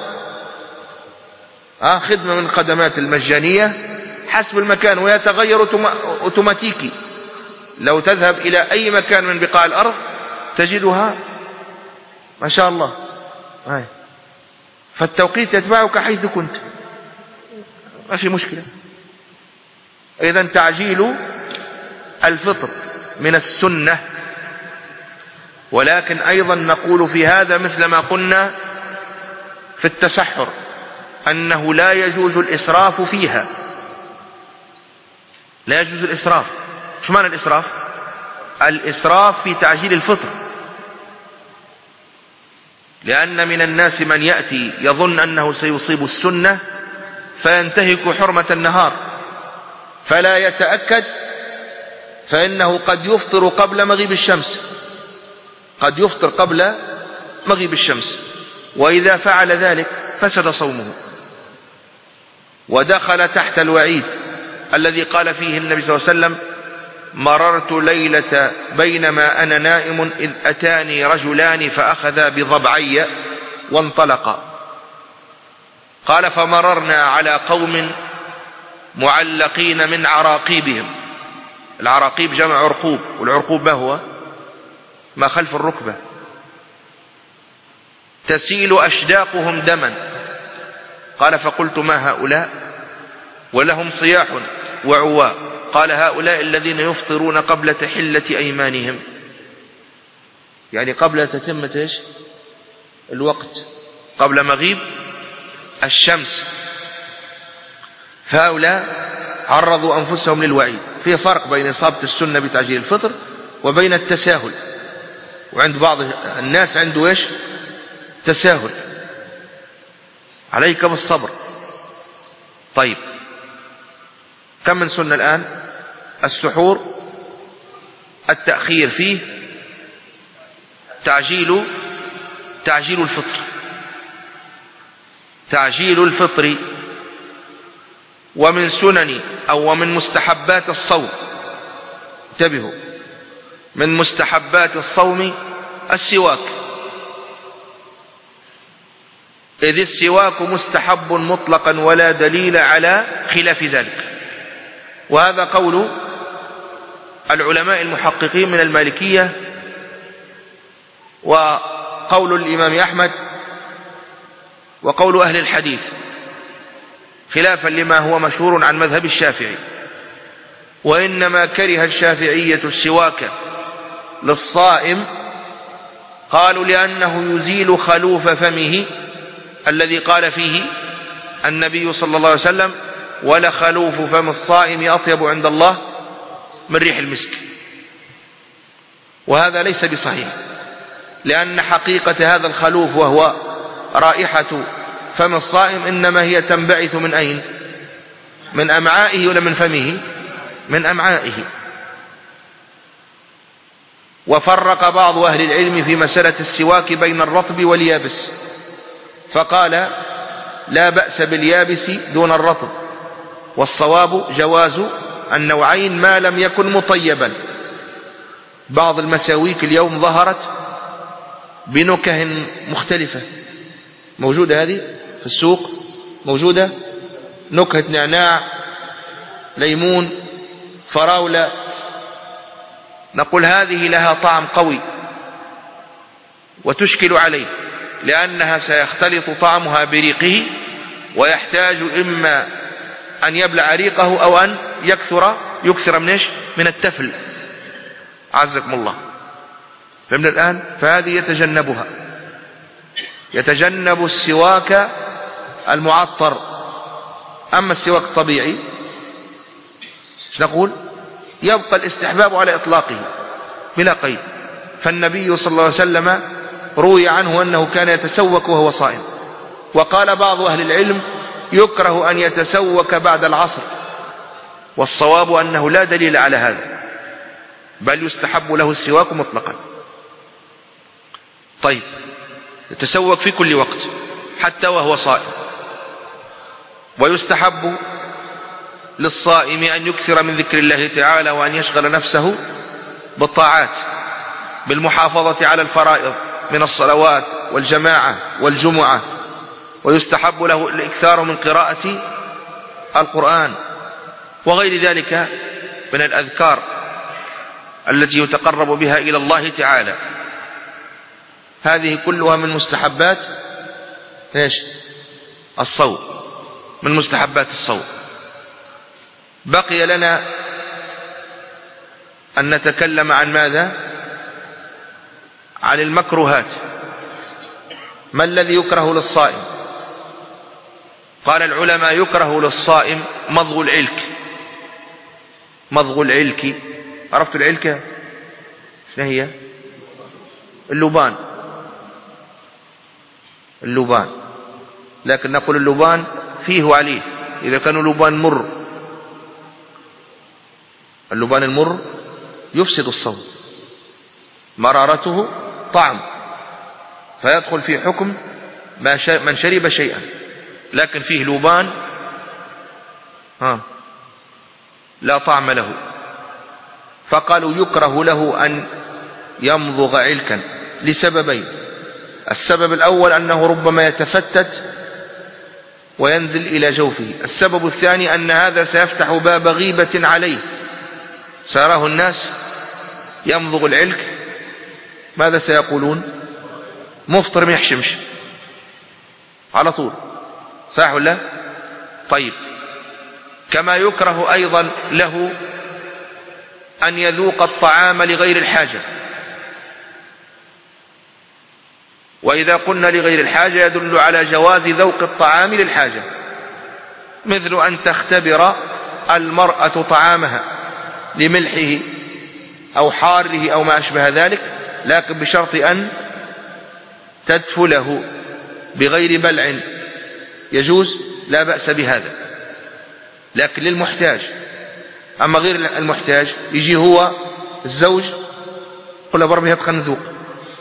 خدمة من الخدمات المجانية حسب المكان، ويتغير اوتوماتيكي. لو تذهب إلى أي مكان من بقاع الأرض تجدها ما شاء الله. فالتوقيت يتبعك حيث كنت، ما في مشكلة. إذن تعجيل الفطر من السنة. ولكن أيضا نقول في هذا مثل ما قلنا في التسحر، أنه لا يجوز الإسراف فيها. لا يجوز الإسراف. شو معنى الإسراف؟ الإسراف في تعجيل الفطر، لأن من الناس من يأتي يظن أنه سيصيب السنة فينتهك حرمة النهار فلا يتأكد، فإنه قد يفطر قبل مغيب الشمس، قد يفطر قبل مغيب الشمس، وإذا فعل ذلك فسد صومه ودخل تحت الوعيد الذي قال فيه النبي صلى الله عليه وسلم: مررت ليلة بينما أنا نائم إذ أتاني رجلان فأخذا بضبعي وانطلقا. قال: فمررنا على قوم معلقين من عراقيبهم. العراقيب جمع عرقوب، والعرقوب ما هو؟ ما خلف الركبة. تسيل أشداقهم دما. قال: فقلت: ما هؤلاء؟ ولهم صياح وعواء. قال: هؤلاء الذين يفطرون قبل تحلة أيمانهم، يعني قبل تتمة الوقت، قبل مغيب الشمس. فهؤلاء عرضوا أنفسهم للوعيد. في فرق بين إصابة السنة بتعجيل الفطر وبين التساهل، وعند بعض الناس عنده تساهل. عليك بالصبر. طيب، كم من سنة الآن؟ السحور، التأخير فيه، تعجيل الفطر، تعجيل الفطر. ومن سنن أو ومن مستحبات الصوم، انتبهوا، من مستحبات الصوم السواك، إذ السواك مستحب مطلقا ولا دليل على خلاف ذلك. وهذا قول العلماء المحققين من المالكية، وقول الإمام أحمد، وقول أهل الحديث، خلافا لما هو مشهور عن مذهب الشافعي. وإنما كره الشافعية السواك للصائم، قالوا لأنه يزيل خلوف فمه الذي قال فيه النبي صلى الله عليه وسلم: ولخلوف فم الصائم أطيب عند الله من ريح المسك. وهذا ليس بصحيح، لأن حقيقة هذا الخلوف وهو رائحة فم الصائم إنما هي تنبعث من أين؟ من أمعائه ولا من فمه؟ من أمعائه. وفرق بعض أهل العلم في مسألة السواك بين الرطب واليابس، فقال: لا بأس باليابس دون الرطب، والصواب جواز النوعين ما لم يكن مطيبا. بعض المساويك اليوم ظهرت بنكه مختلفة، موجودة هذه في السوق، موجودة نكهة نعناع، ليمون، فراولة. نقول هذه لها طعم قوي وتشكل عليه، لأنها سيختلط طعمها بريقه، ويحتاج إما أن يبلع ريقه أو أن يكثر من التفل. عزكم الله. فهمنا الآن؟ فهذه يتجنب السواك المعطر. أما السواك الطبيعي ايش نقول؟ يبقى الاستحباب على إطلاقه بلا قيد. فالنبي صلى الله عليه وسلم روي عنه أنه كان يتسوك وهو صائم. وقال بعض أهل العلم: يكره أن يتسوك بعد العصر، والصواب أنه لا دليل على هذا، بل يستحب له السواك مطلقا. طيب، يتسوك في كل وقت حتى وهو صائم. ويستحب للصائم أن يكثر من ذكر الله تعالى، وأن يشغل نفسه بالطاعات، بالمحافظة على الفرائض من الصلوات والجماعة والجمعة، ويستحب له الإكثار من قراءة القرآن وغير ذلك من الأذكار التي يتقرب بها إلى الله تعالى. هذه كلها من مستحبات الصوم، من مستحبات الصوم. بقي لنا أن نتكلم عن ماذا؟ عن المكروهات. ما الذي يكره للصائم؟ قال العلماء يكره للصائم مضغ العلك. مضغ العلك، عرفت العلكة؟ شنو هي؟ اللبان. اللبان، لكن نقول اللبان فيه وعليه إذا كانوا لبان مر. اللبان المر يفسد الصوم، مرارته طعم، فيدخل في حكم من شرب شيئا، لكن فيه لبان لا طعم له، فقالوا يكره له أن يمضغ علكا لسببين. السبب الأول أنه ربما يتفتت وينزل إلى جوفه. السبب الثاني أن هذا سيفتح باب غيبة عليه، سيراه الناس يمضغ العلك، ماذا سيقولون؟ مفطر ما يحشمش على طول، صح ولا؟ طيب، كما يكره أيضا له أن يذوق الطعام لغير الحاجة. وإذا قلنا لغير الحاجة يدل على جواز ذوق الطعام للحاجة، مثل أن تختبر المرأة طعامها لملحه أو حاره أو ما أشبه ذلك، لكن بشرط أن تدفله بغير بلع، يجوز، لا بأس بهذا، لكن للمحتاج. أما غير المحتاج يجي هو الزوج قل بربي هات خلينا نذوق،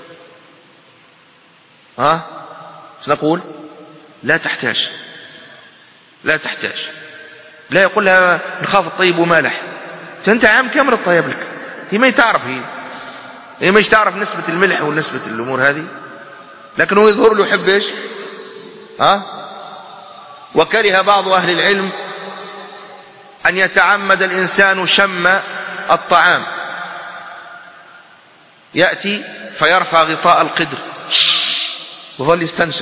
سنقول لا تحتاج، لا تحتاج، لا يقول لها نخاف الطيب ومالح، أنت عام كامل الطيب لك، هي ما تعرف، هي ما تعرف نسبة الملح ونسبة الأمور هذه، لكن هو يظهر له يحب ايش؟ وكره بعض أهل العلم أن يتعمد الإنسان شم الطعام، يأتي فيرفع غطاء القدر وظل يستنشق،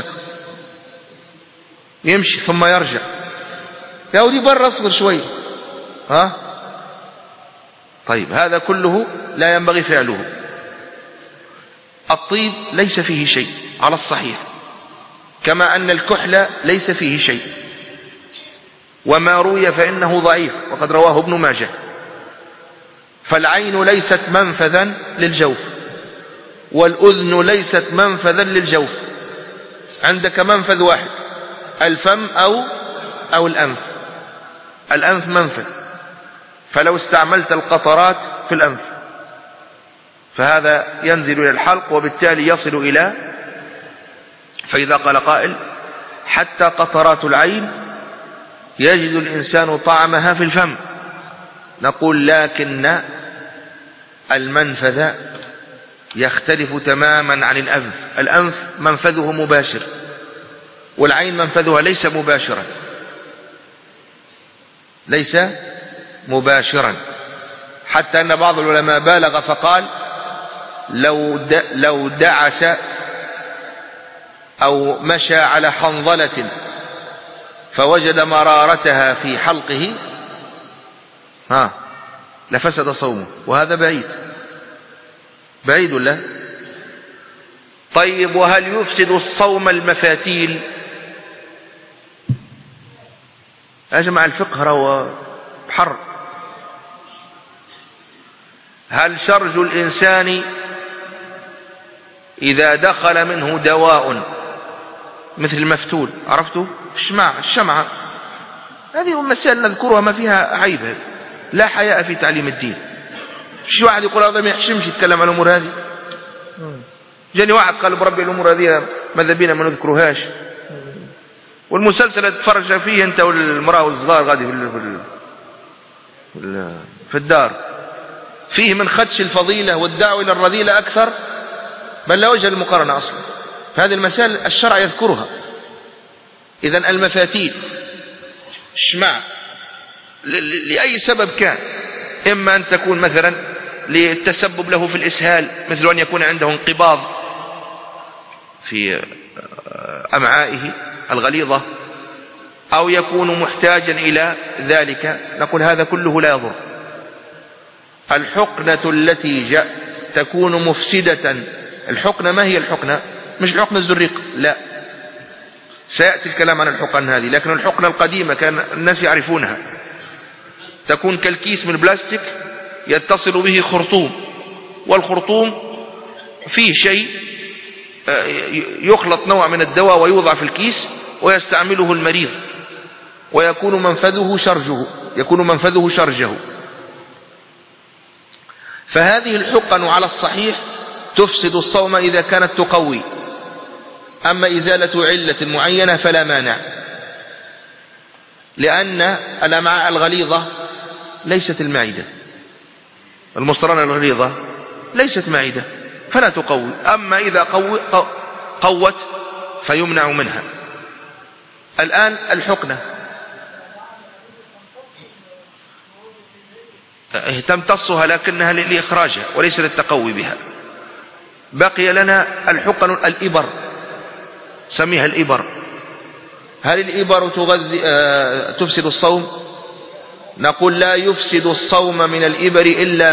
يمشي ثم يرجع، يا ودي برا اصبر شوي. طيب، هذا كله لا ينبغي فعله. الطيب ليس فيه شيء على الصحيح، كما أن الكحل ليس فيه شيء، وما روي فإنه ضعيف وقد رواه ابن ماجه. فالعين ليست منفذا للجوف، والأذن ليست منفذا للجوف، عندك منفذ واحد، الفم أو الأنف. الأنف منفذ، فلو استعملت القطرات في الأنف فهذا ينزل إلى الحلق وبالتالي يصل إلى، فإذا قال قائل حتى قطرات العين يجد الإنسان طعمها في الفم، نقول لكن المنفذ يختلف تماما عن الأنف. الأنف منفذه مباشر، والعين منفذها ليس مباشرا، ليس مباشرا، حتى أن بعض العلماء بالغ فقال لو دعس أو مشى على حنظلة فوجد مرارتها في حلقه لفسد صومه، وهذا بعيد له. طيب، وهل يفسد الصوم المفاتيل؟ يا جماعة الفقه روى بحر. هل شرج الإنسان إذا دخل منه دواء مثل المفتول، عرفته؟ الشمعة هذه مسائل نذكرها ما فيها عيب، لا حياء في تعليم الدين. شي واحد يقول هذا ما يحشمش يتكلم عن الأمور هذه. جاني واحد قال بربي الأمور هذه ماذا بينا ما نذكرهاش، والمسلسل تتفرج فيه أنت والمرأة والصغار غادي في الدار، فيه من خدش الفضيلة والدعوة إلى الرذيلة أكثر بل لا وجه للمقارنة أصلا. فهذه المسائل الشرع يذكرها. إذن المفاتيل شمع لأي سبب كان، إما أن تكون مثلا للتسبب له في الإسهال، مثل أن يكون عنده انقباض في أمعائه الغليظة، أو يكون محتاجا إلى ذلك، نقول هذا كله لا يضر. الحقنة التي تكون مفسدة، الحقنة ما هي الحقنة؟ مش الحقنة الزريق، لا، سيأتي الكلام عن الحقن هذه، لكن الحقنة القديمة كان الناس يعرفونها، تكون كالكيس من بلاستيك يتصل به خرطوم، والخرطوم فيه شيء يخلط نوع من الدواء ويوضع في الكيس ويستعمله المريض، ويكون منفذه شرجه. فهذه الحقن على الصحيح تفسد الصوم إذا كانت تقوي، أما إزالة علة معينة فلا مانع، لأن الأمعاء الغليظة ليست المعدة، المصطرنة الغليظة ليست معدة فلا تقوي. أما إذا قوت فيمنع منها. الآن الحقنة تمتصها لكنها لإخراجها وليس للتقوي بها. بقي لنا الحقن الإبر، سميها الإبر. هل الإبر تفسد الصوم؟ نقول لا يفسد الصوم من الإبر إلا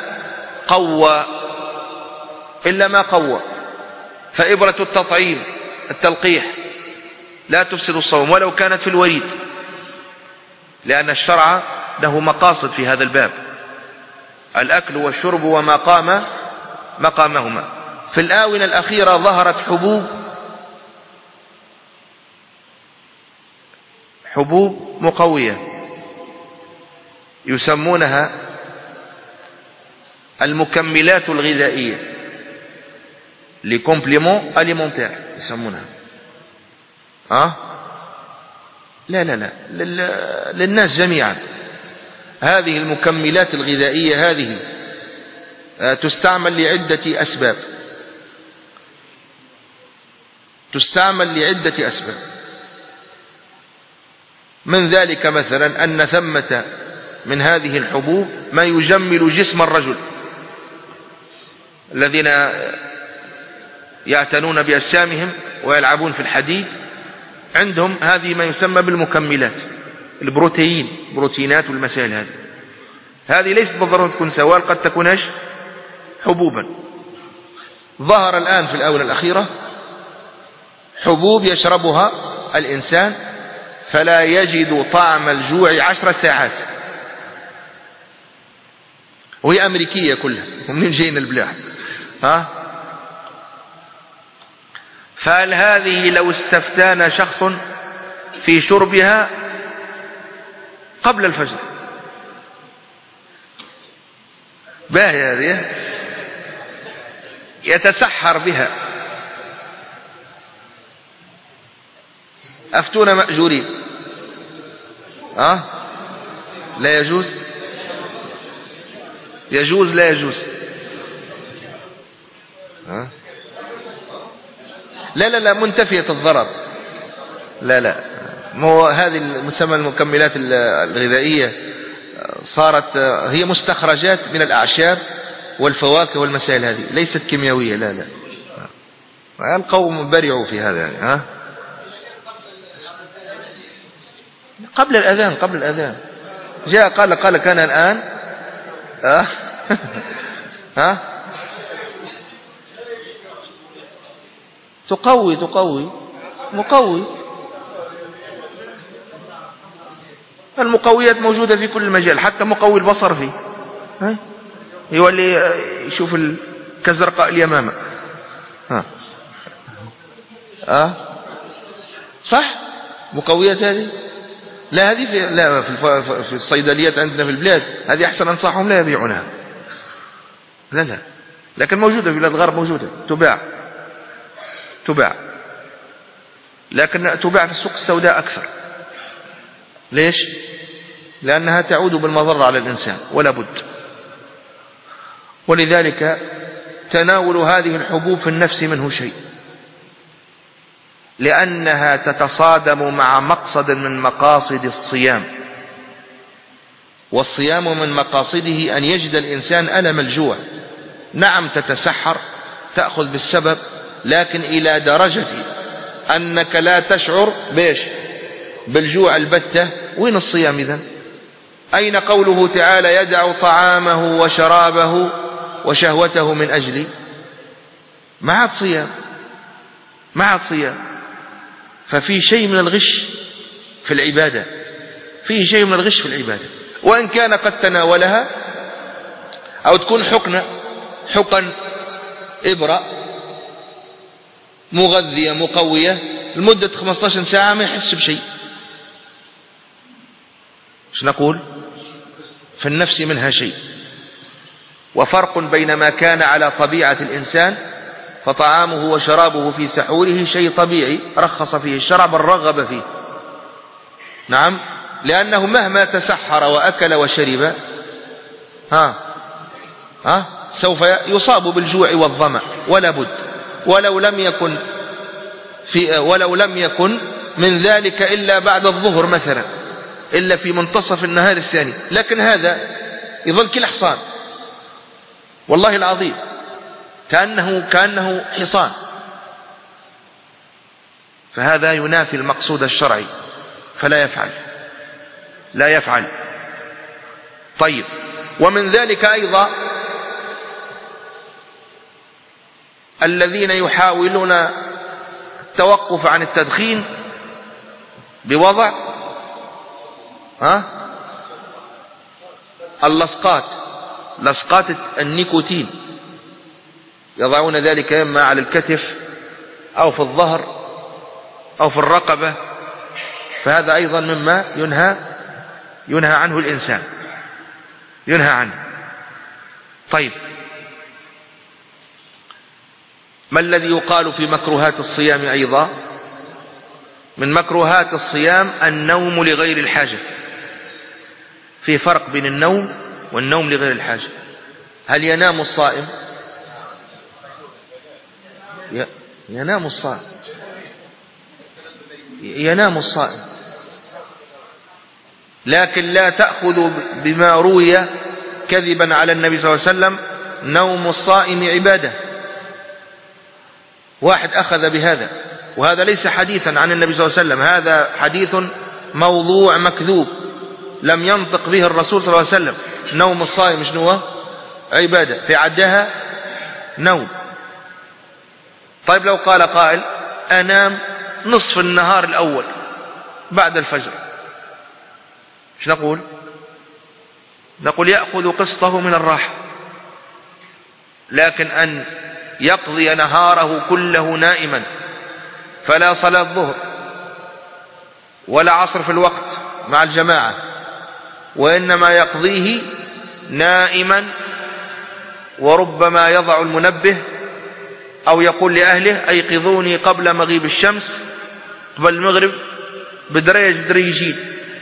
ما قوى. فإبرة التطعيم التلقيح لا تفسد الصوم ولو كانت في الوريد، لأن الشرع له مقاصد في هذا الباب، الأكل والشرب وما قام مقامهما. في الآونة الأخيرة ظهرت حبوب مقوية يسمونها المكملات الغذائية، les compléments alimentaires يسمونها. لا للناس جميعا. هذه المكملات الغذائية هذه تستعمل لعدة أسباب. من ذلك مثلا أن ثمة من هذه الحبوب ما يجمل جسم الرجل، الذين يعتنون بأجسامهم ويلعبون في الحديد عندهم هذه ما يسمى بالمكملات، بروتينات والمسائل هذه ليست بالضرورة تكون سوال، قد تكون حبوبا. ظهر الآن في الآونة الأخيرة حبوب يشربها الإنسان فلا يجد طعم الجوع 10 ساعات، وهي أمريكية كلها، ومنين جايين البلاح؟ فهل هذه لو استفتانا شخص في شربها قبل الفجر، باهي هذه يتسحر بها، أفتونا مأجورين، لا يجوز، لا يجوز. لا منتفية الضرر. لا مو هذه المسمى المكملات الغذائية صارت هي مستخرجات من الأعشاب والفواكه والمسائل هذه، ليست كيميائية. لا القوم برعوا في هذا يعني. قبل الأذان جاء قال كان الآن تقوي مقوي. المقويات موجودة في كل مجال، حتى مقوي البصر فيه، يولي يشوف كالزرقاء اليمامة. صح، مقويات هذه. لا هذه في الصيدليات عندنا في البلاد هذه أحسن أنصحهم لا يبيعونها. لا لكن موجودة في بلاد الغرب، موجودة تباع، لكن تباع في السوق السوداء أكثر. ليش؟ لأنها تعود بالمضرة على الإنسان ولا بد. ولذلك تناول هذه الحبوب في النفس منه شيء، لأنها تتصادم مع مقصد من مقاصد الصيام، والصيام من مقاصده أن يجد الإنسان ألم الجوع. نعم تتسحر، تأخذ بالسبب، لكن إلى درجة أنك لا تشعر بالجوع البتة. وين الصيام إذن؟ أين قوله تعالى يدع طعامه وشرابه وشهوته من أجلي؟ ما عاد صيام، ما عاد صيام. ففي شيء من الغش في العبادة، فيه شيء من الغش في العبادة، وإن كان قد تناولها أو تكون حقن إبرة مغذية مقوية لمدة 15 ساعة ما يحس بشيء. ايش نقول؟ في النفس منها شيء. وفرق بين ما كان على طبيعة الإنسان، فطعامه وشرابه في سحوره شيء طبيعي رخص فيه الشرع بل رغب فيه. نعم، لأنه مهما تسحر وأكل وشرب سوف يصاب بالجوع والظمأ ولا بد، ولو لم يكن من ذلك إلا بعد الظهر مثلا، إلا في منتصف النهار الثاني، لكن هذا يظل كالحصان والله العظيم، كأنه حصان. فهذا ينافي المقصود الشرعي، فلا يفعل، لا يفعل. طيب، ومن ذلك أيضا الذين يحاولون التوقف عن التدخين بوضع لصقات النيكوتين، يضعون ذلك إما على الكتف أو في الظهر أو في الرقبة، فهذا أيضا مما ينهى عنه الإنسان، ينهى عنه. طيب، ما الذي يقال في مكروهات الصيام أيضا؟ من مكروهات الصيام النوم لغير الحاجة. في فرق بين النوم والنوم لغير الحاجة. هل ينام الصائم؟ ينام الصائم، ينام الصائم، لكن لا تأخذ بما روي كذبا على النبي صلى الله عليه وسلم نوم الصائم عبادة. واحد أخذ بهذا، وهذا ليس حديثا عن النبي صلى الله عليه وسلم، هذا حديث موضوع مكذوب لم ينطق به الرسول صلى الله عليه وسلم. نوم الصائم شنو هو؟ عبادة، في عدها نوم. طيب، لو قال قائل أنام نصف النهار الأول بعد الفجر، ايش نقول؟ نقول يأخذ قسطه من الراحة، لكن أن يقضي نهاره كله نائما، فلا صلاة ظهر ولا عصر في الوقت مع الجماعة، وإنما يقضيه نائما، وربما يضع المنبه أو يقول لأهله أيقظوني قبل مغيب الشمس، قبل المغرب بدريجين،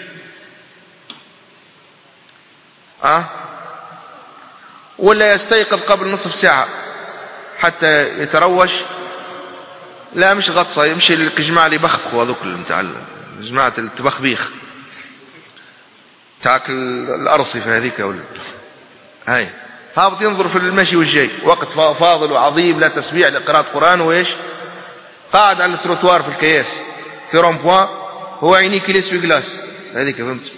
ولا يستيقظ قبل نصف ساعة حتى يتروش. لا، مش غطسة، يمشي للجماعة اللي بخبخوا هذوك متاع جماعة التبخبيخ تاعك الأرصفة هذيك هاي، هابط ينظر في المشي والجاي، وقت فاضل وعظيم، لا تسبيع لقراءة قرآن، وإيش قاعد على التروتوار في الكياس في رومبوان، هو عينيه كيليس في جلاس هذيك، فهمت؟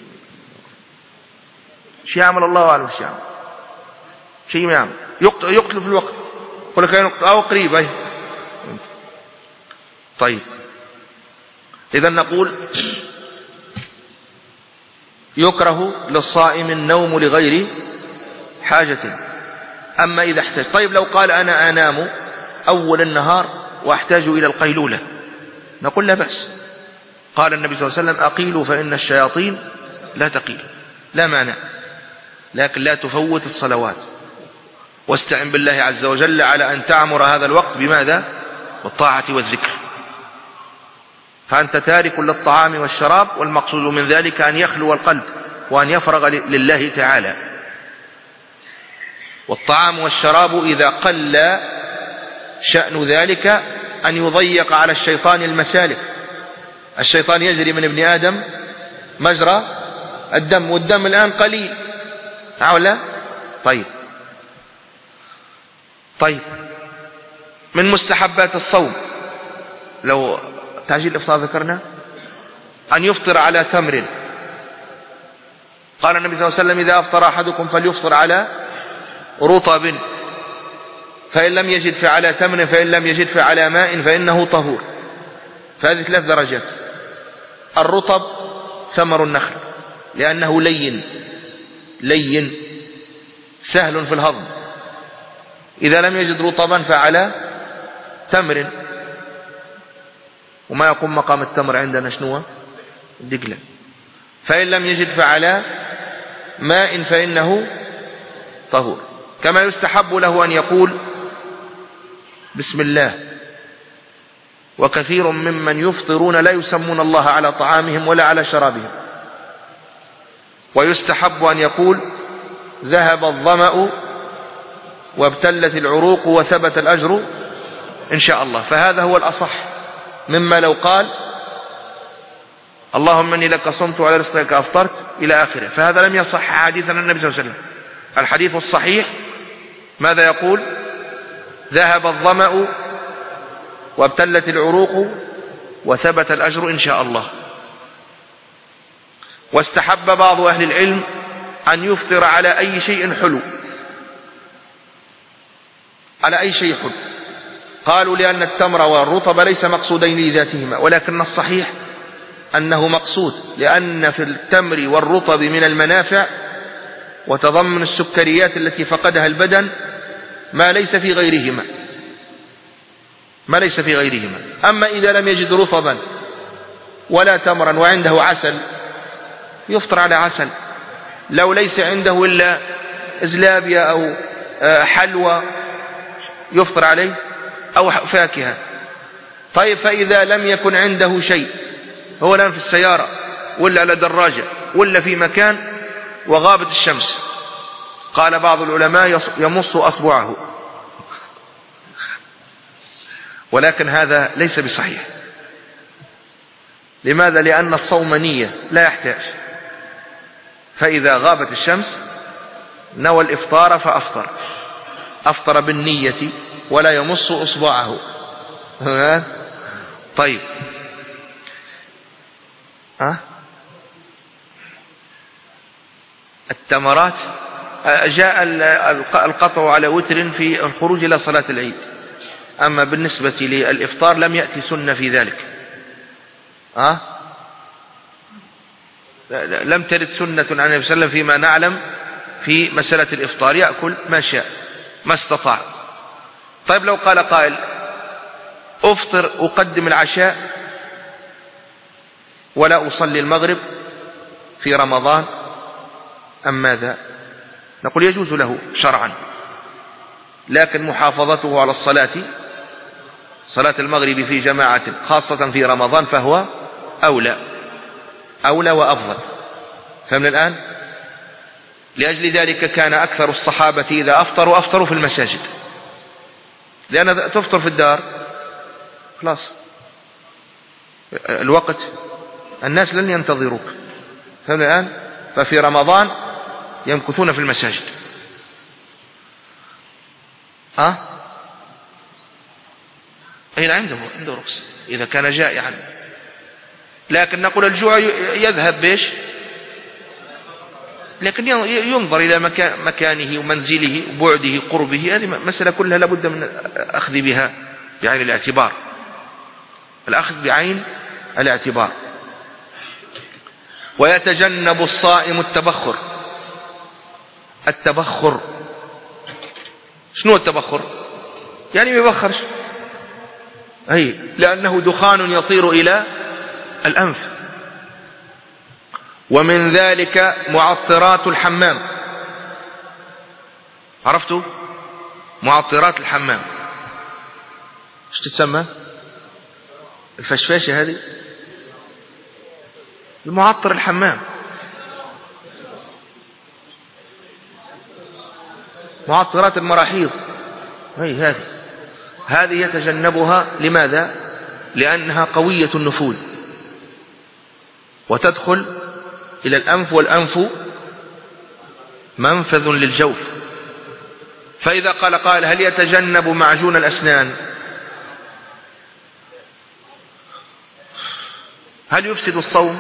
شي يعمل الله أعلم، شي يعمل شيء ما يعمل، يقتل في الوقت، يقول لك يقتل أو قريب أي. طيب، إذا نقول يكره للصائم النوم لغير حاجة، أما إذا احتاج. طيب، لو قال أنا أنام أول النهار وأحتاج إلى القيلولة، نقول لا بأس. قال النبي صلى الله عليه وسلم أقيلوا فإن الشياطين لا تقيل، لا مانع، لكن لا تفوت الصلوات، واستعن بالله عز وجل على أن تعمر هذا الوقت بماذا؟ بالطاعة والذكر. فأنت تارك للطعام والشراب، والمقصود من ذلك أن يخلو القلب وأن يفرغ لله تعالى. والطعام والشراب إذا قل شأن ذلك أن يضيق على الشيطان المسالك. الشيطان يجري من ابن آدم مجرى الدم، والدم الآن قليل، لا؟ طيب من مستحبات الصوم، لو تعجيل الإفطار ذكرنا، أن يفطر على تمر. قال النبي صلى الله عليه وسلم: إذا أفطر أحدكم فليفطر على رطب، فإن لم يجد فعلى تمر، فإن لم يجد فعلى ماء فإنه طهور. فهذه 3 درجات. الرطب ثمر النخل، لأنه لين سهل في الهضم. إذا لم يجد رطبا فعلى تمر، وما يقوم مقام التمر عندنا شنو؟ دقلة. فإن لم يجد فعلى ماء فإنه طهور. كما يستحب له أن يقول بسم الله. وكثير ممن يفطرون لا يسمون الله على طعامهم ولا على شرابهم. ويستحب أن يقول ذهب الظمأ وابتلت العروق وثبت الأجر إن شاء الله. فهذا هو الأصح مما لو قال اللهم إني لك صمت وعلى رزقك أفطرت إلى آخره. فهذا لم يصح حديثا عن النبي صلى الله عليه وسلم. الحديث الصحيح ماذا يقول؟ ذهب الظمأ وابتلت العروق وثبت الأجر إن شاء الله. واستحب بعض أهل العلم أن يفطر على أي شيء حلو، على أي شيء حلو. قالوا لأن التمر والرطب ليس مقصودين لذاتهما، ولكن الصحيح أنه مقصود، لأن في التمر والرطب من المنافع وتضمن السكريات التي فقدها البدن ما ليس في غيرهما. أما إذا لم يجد رطبا ولا تمرا وعنده عسل يفطر على عسل. لو ليس عنده إلا إزلابية أو حلوى يفطر عليه، أو فاكهة. طيب فإذا لم يكن عنده شيء، هو الآن في السيارة ولا على دراجة ولا في مكان وغابت الشمس، قال بعض العلماء يمص أصبعه، ولكن هذا ليس بصحيح. لماذا؟ لأن الصوم نية لا يحتاج. فإذا غابت الشمس نوى الإفطار فأفطر، أفطر بالنية ولا يمص أصبعه. طيب التمرات جاء القطع على وتر في الخروج إلى صلاة العيد. أما بالنسبة للإفطار لم يأتي سنة في ذلك. لم ترد سنة عن النبي صلى الله عليه وسلم فيما نعلم في مسألة الإفطار، يأكل ما شاء ما استطاع. طيب لو قال قائل أفطر أقدم العشاء ولا أصلي المغرب في رمضان أم ماذا؟ نقول يجوز له شرعا، لكن محافظته على صلاة المغرب في جماعة خاصة في رمضان فهو أولى وأفضل. فمن الآن لأجل ذلك كان أكثر الصحابة إذا أفطروا في المساجد، لأن تفطر في الدار خلاص الوقت الناس لن ينتظروك. فمن الآن ففي رمضان يمكثون في المساجد. أين عنده رخصة إذا كان جائعا، لكن نقول الجوع يذهب بيش، لكن ينظر إلى مكانه ومنزله وبعده قربه. هذه مسألة كلها لابد من أخذ بها بعين الاعتبار، الأخذ بعين الاعتبار. ويتجنب الصائم التبخر. شنو التبخر؟ يعني ما يبخرش، لأنه دخان يطير إلى الأنف. ومن ذلك معطرات الحمام. عرفتوا معطرات الحمام ايش تسمى؟ الفشفاشة هذه المعطر الحمام. معطرات المراحيض، هذه يتجنبها. لماذا؟ لأنها قوية النفوذ وتدخل إلى الأنف، والأنف منفذ للجوف. فإذا قال قائل هل يتجنب معجون الأسنان؟ هل يفسد الصوم؟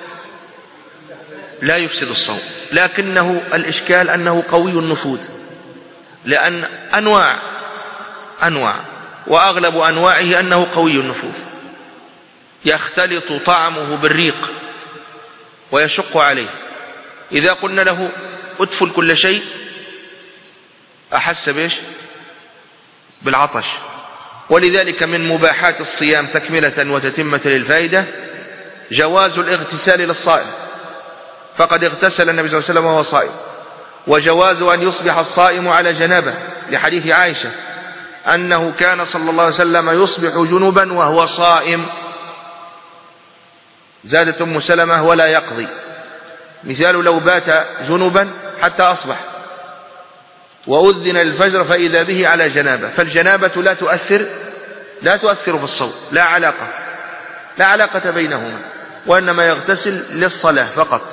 لا يفسد الصوم، لكنه الإشكال أنه قوي النفوذ، لأن أنواع وأغلب أنواعه أنه قوي النفوذ، يختلط طعمه بالريق ويشق عليه. إذا قلنا له ادفل كل شيء أحس بإيش؟ بالعطش. ولذلك من مباحات الصيام تكملة وتتمة للفائدة جواز الاغتسال للصائم، فقد اغتسل النبي صلى الله عليه وسلم وهو صائم، وجواز أن يصبح الصائم على جنابه لحديث عائشة أنه كان صلى الله عليه وسلم يصبح جنبا وهو صائم. زادت أم سلمة ولا يقضي، مثال لو بات جنبا حتى أصبح وأذن الفجر فإذا به على جنابه، فالجنابة لا تؤثر في الصوم، لا علاقة بينهما، وإنما يغتسل للصلاة فقط.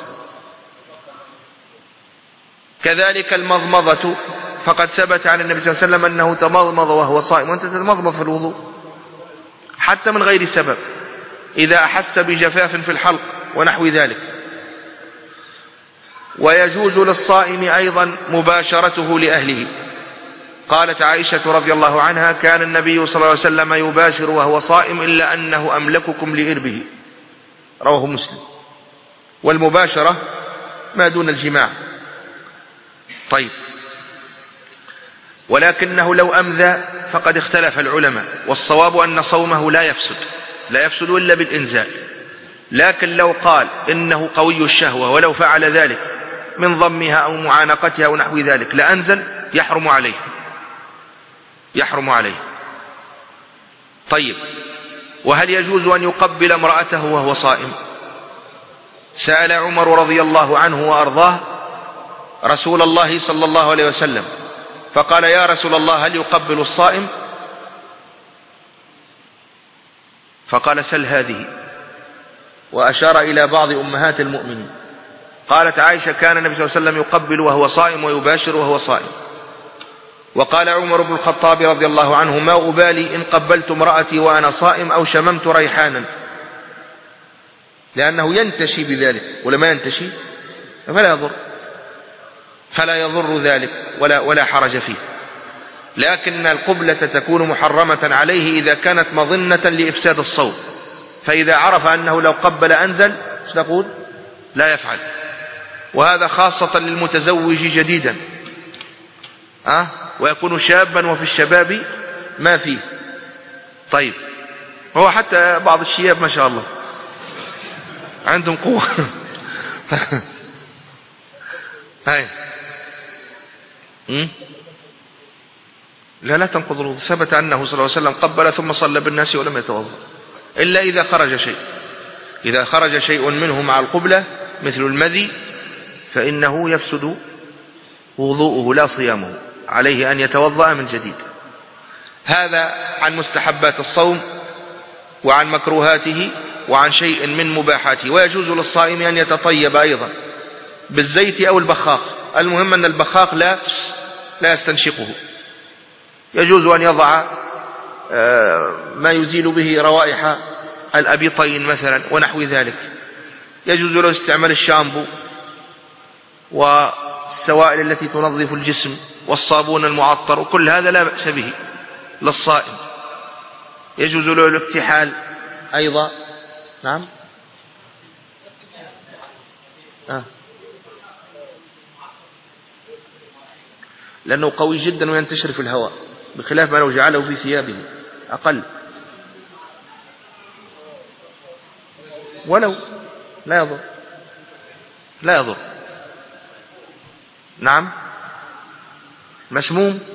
كذلك المضمضة، فقد ثبت عن النبي صلى الله عليه وسلم أنه تمضمض وهو صائم، وأنت تتمضمض في الوضوء حتى من غير سبب، إذا أحس بجفاف في الحلق ونحو ذلك. ويجوز للصائم أيضا مباشرته لأهله. قالت عائشة رضي الله عنها كان النبي صلى الله عليه وسلم يباشر وهو صائم إلا أنه أملككم لإربه، رواه مسلم. والمباشرة ما دون الجماع. طيب، ولكنه لو أمذى فقد اختلف العلماء، والصواب أن صومه لا يفسد إلا بالإنزال. لكن لو قال إنه قوي الشهوة ولو فعل ذلك من ضمها أو معانقتها أو نحو ذلك لأنزل، يحرم عليه. طيب، وهل يجوز أن يقبل امرأته وهو صائم؟ سأل عمر رضي الله عنه وأرضاه رسول الله صلى الله عليه وسلم فقال يا رسول الله هل يقبل الصائم؟ فقال سل هذه، وأشار إلى بعض أمهات المؤمنين. قالت عائشة كان النبي صلى الله عليه وسلم يقبل وهو صائم ويباشر وهو صائم. وقال عمر بن الخطاب رضي الله عنه ما أبالي إن قبلت امرأتي وأنا صائم أو شممت ريحانا، لأنه ينتشي بذلك، ولما ينتشي فلا يضر ذلك ولا حرج فيه. لكن القبلة تكون محرمة عليه إذا كانت مظنة لإفساد الصوم، فإذا عرف أنه لو قبل أنزل نقول لا يفعل. وهذا خاصة للمتزوج جديدا ويكون شابا وفي الشباب ما فيه. طيب، هو حتى بعض الشياب ما شاء الله عندهم قوة هاي لا تنقض الوضوء. ثبت أنه صلى الله عليه وسلم قبل ثم صلى بالناس ولم يتوضأ، إلا إذا خرج شيء منه مع القبلة مثل المذي فإنه يفسد وضوءه لا صيامه، عليه أن يتوضأ من جديد. هذا عن مستحبات الصوم وعن مكروهاته وعن شيء من مباحاته. ويجوز للصائم أن يتطيب أيضا بالزيت أو البخاخ، المهم أن البخاخ لا يستنشقه. يجوز أن يضع ما يزيل به روائح الأبيطين مثلا ونحو ذلك. يجوز له استعمال الشامبو والسوائل التي تنظف الجسم والصابون المعطر، وكل هذا لا بأس به للصائم. يجوز له الاكتحال أيضا. نعم لأنه قوي جدا وينتشر في الهواء، بخلاف ما لو جعله في ثيابه أقل، ولو لا يضر. نعم، مشموم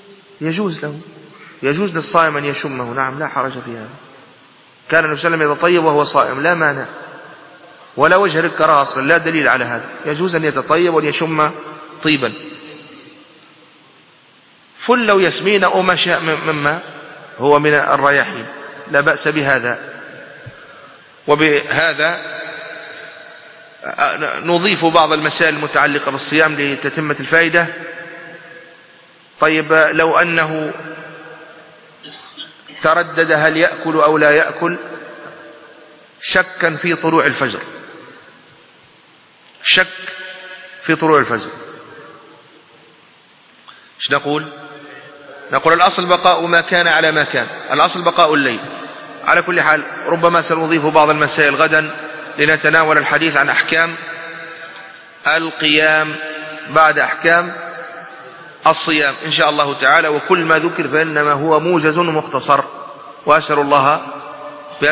يجوز للصائم أن يشمه، نعم لا حرج في هذا. كان النبي صلى الله عليه وسلم يتطيب وهو صائم لا مانع، ولا وجه للكراهة أصلا، لا دليل على هذا. يجوز أن يتطيب وأن يشم طيبا. فل أو ياسمين أو ما شاء مما هو من الرياحين، لا بأس بهذا. وبهذا نضيف بعض المسائل المتعلقة بالصيام لتتمة الفائدة. طيب، لو أنه تردد هل يأكل أو لا يأكل شكا في طلوع الفجر، شك في طلوع الفجر، ايش نقول؟ نقول الأصل بقاء ما كان على ما كان، الأصل بقاء الليل. على كل حال ربما سنضيف بعض المسائل غدا لنتناول الحديث عن أحكام القيام بعد أحكام الصيام إن شاء الله تعالى. وكل ما ذكر فإنما هو موجز ومختصر، وأسأل الله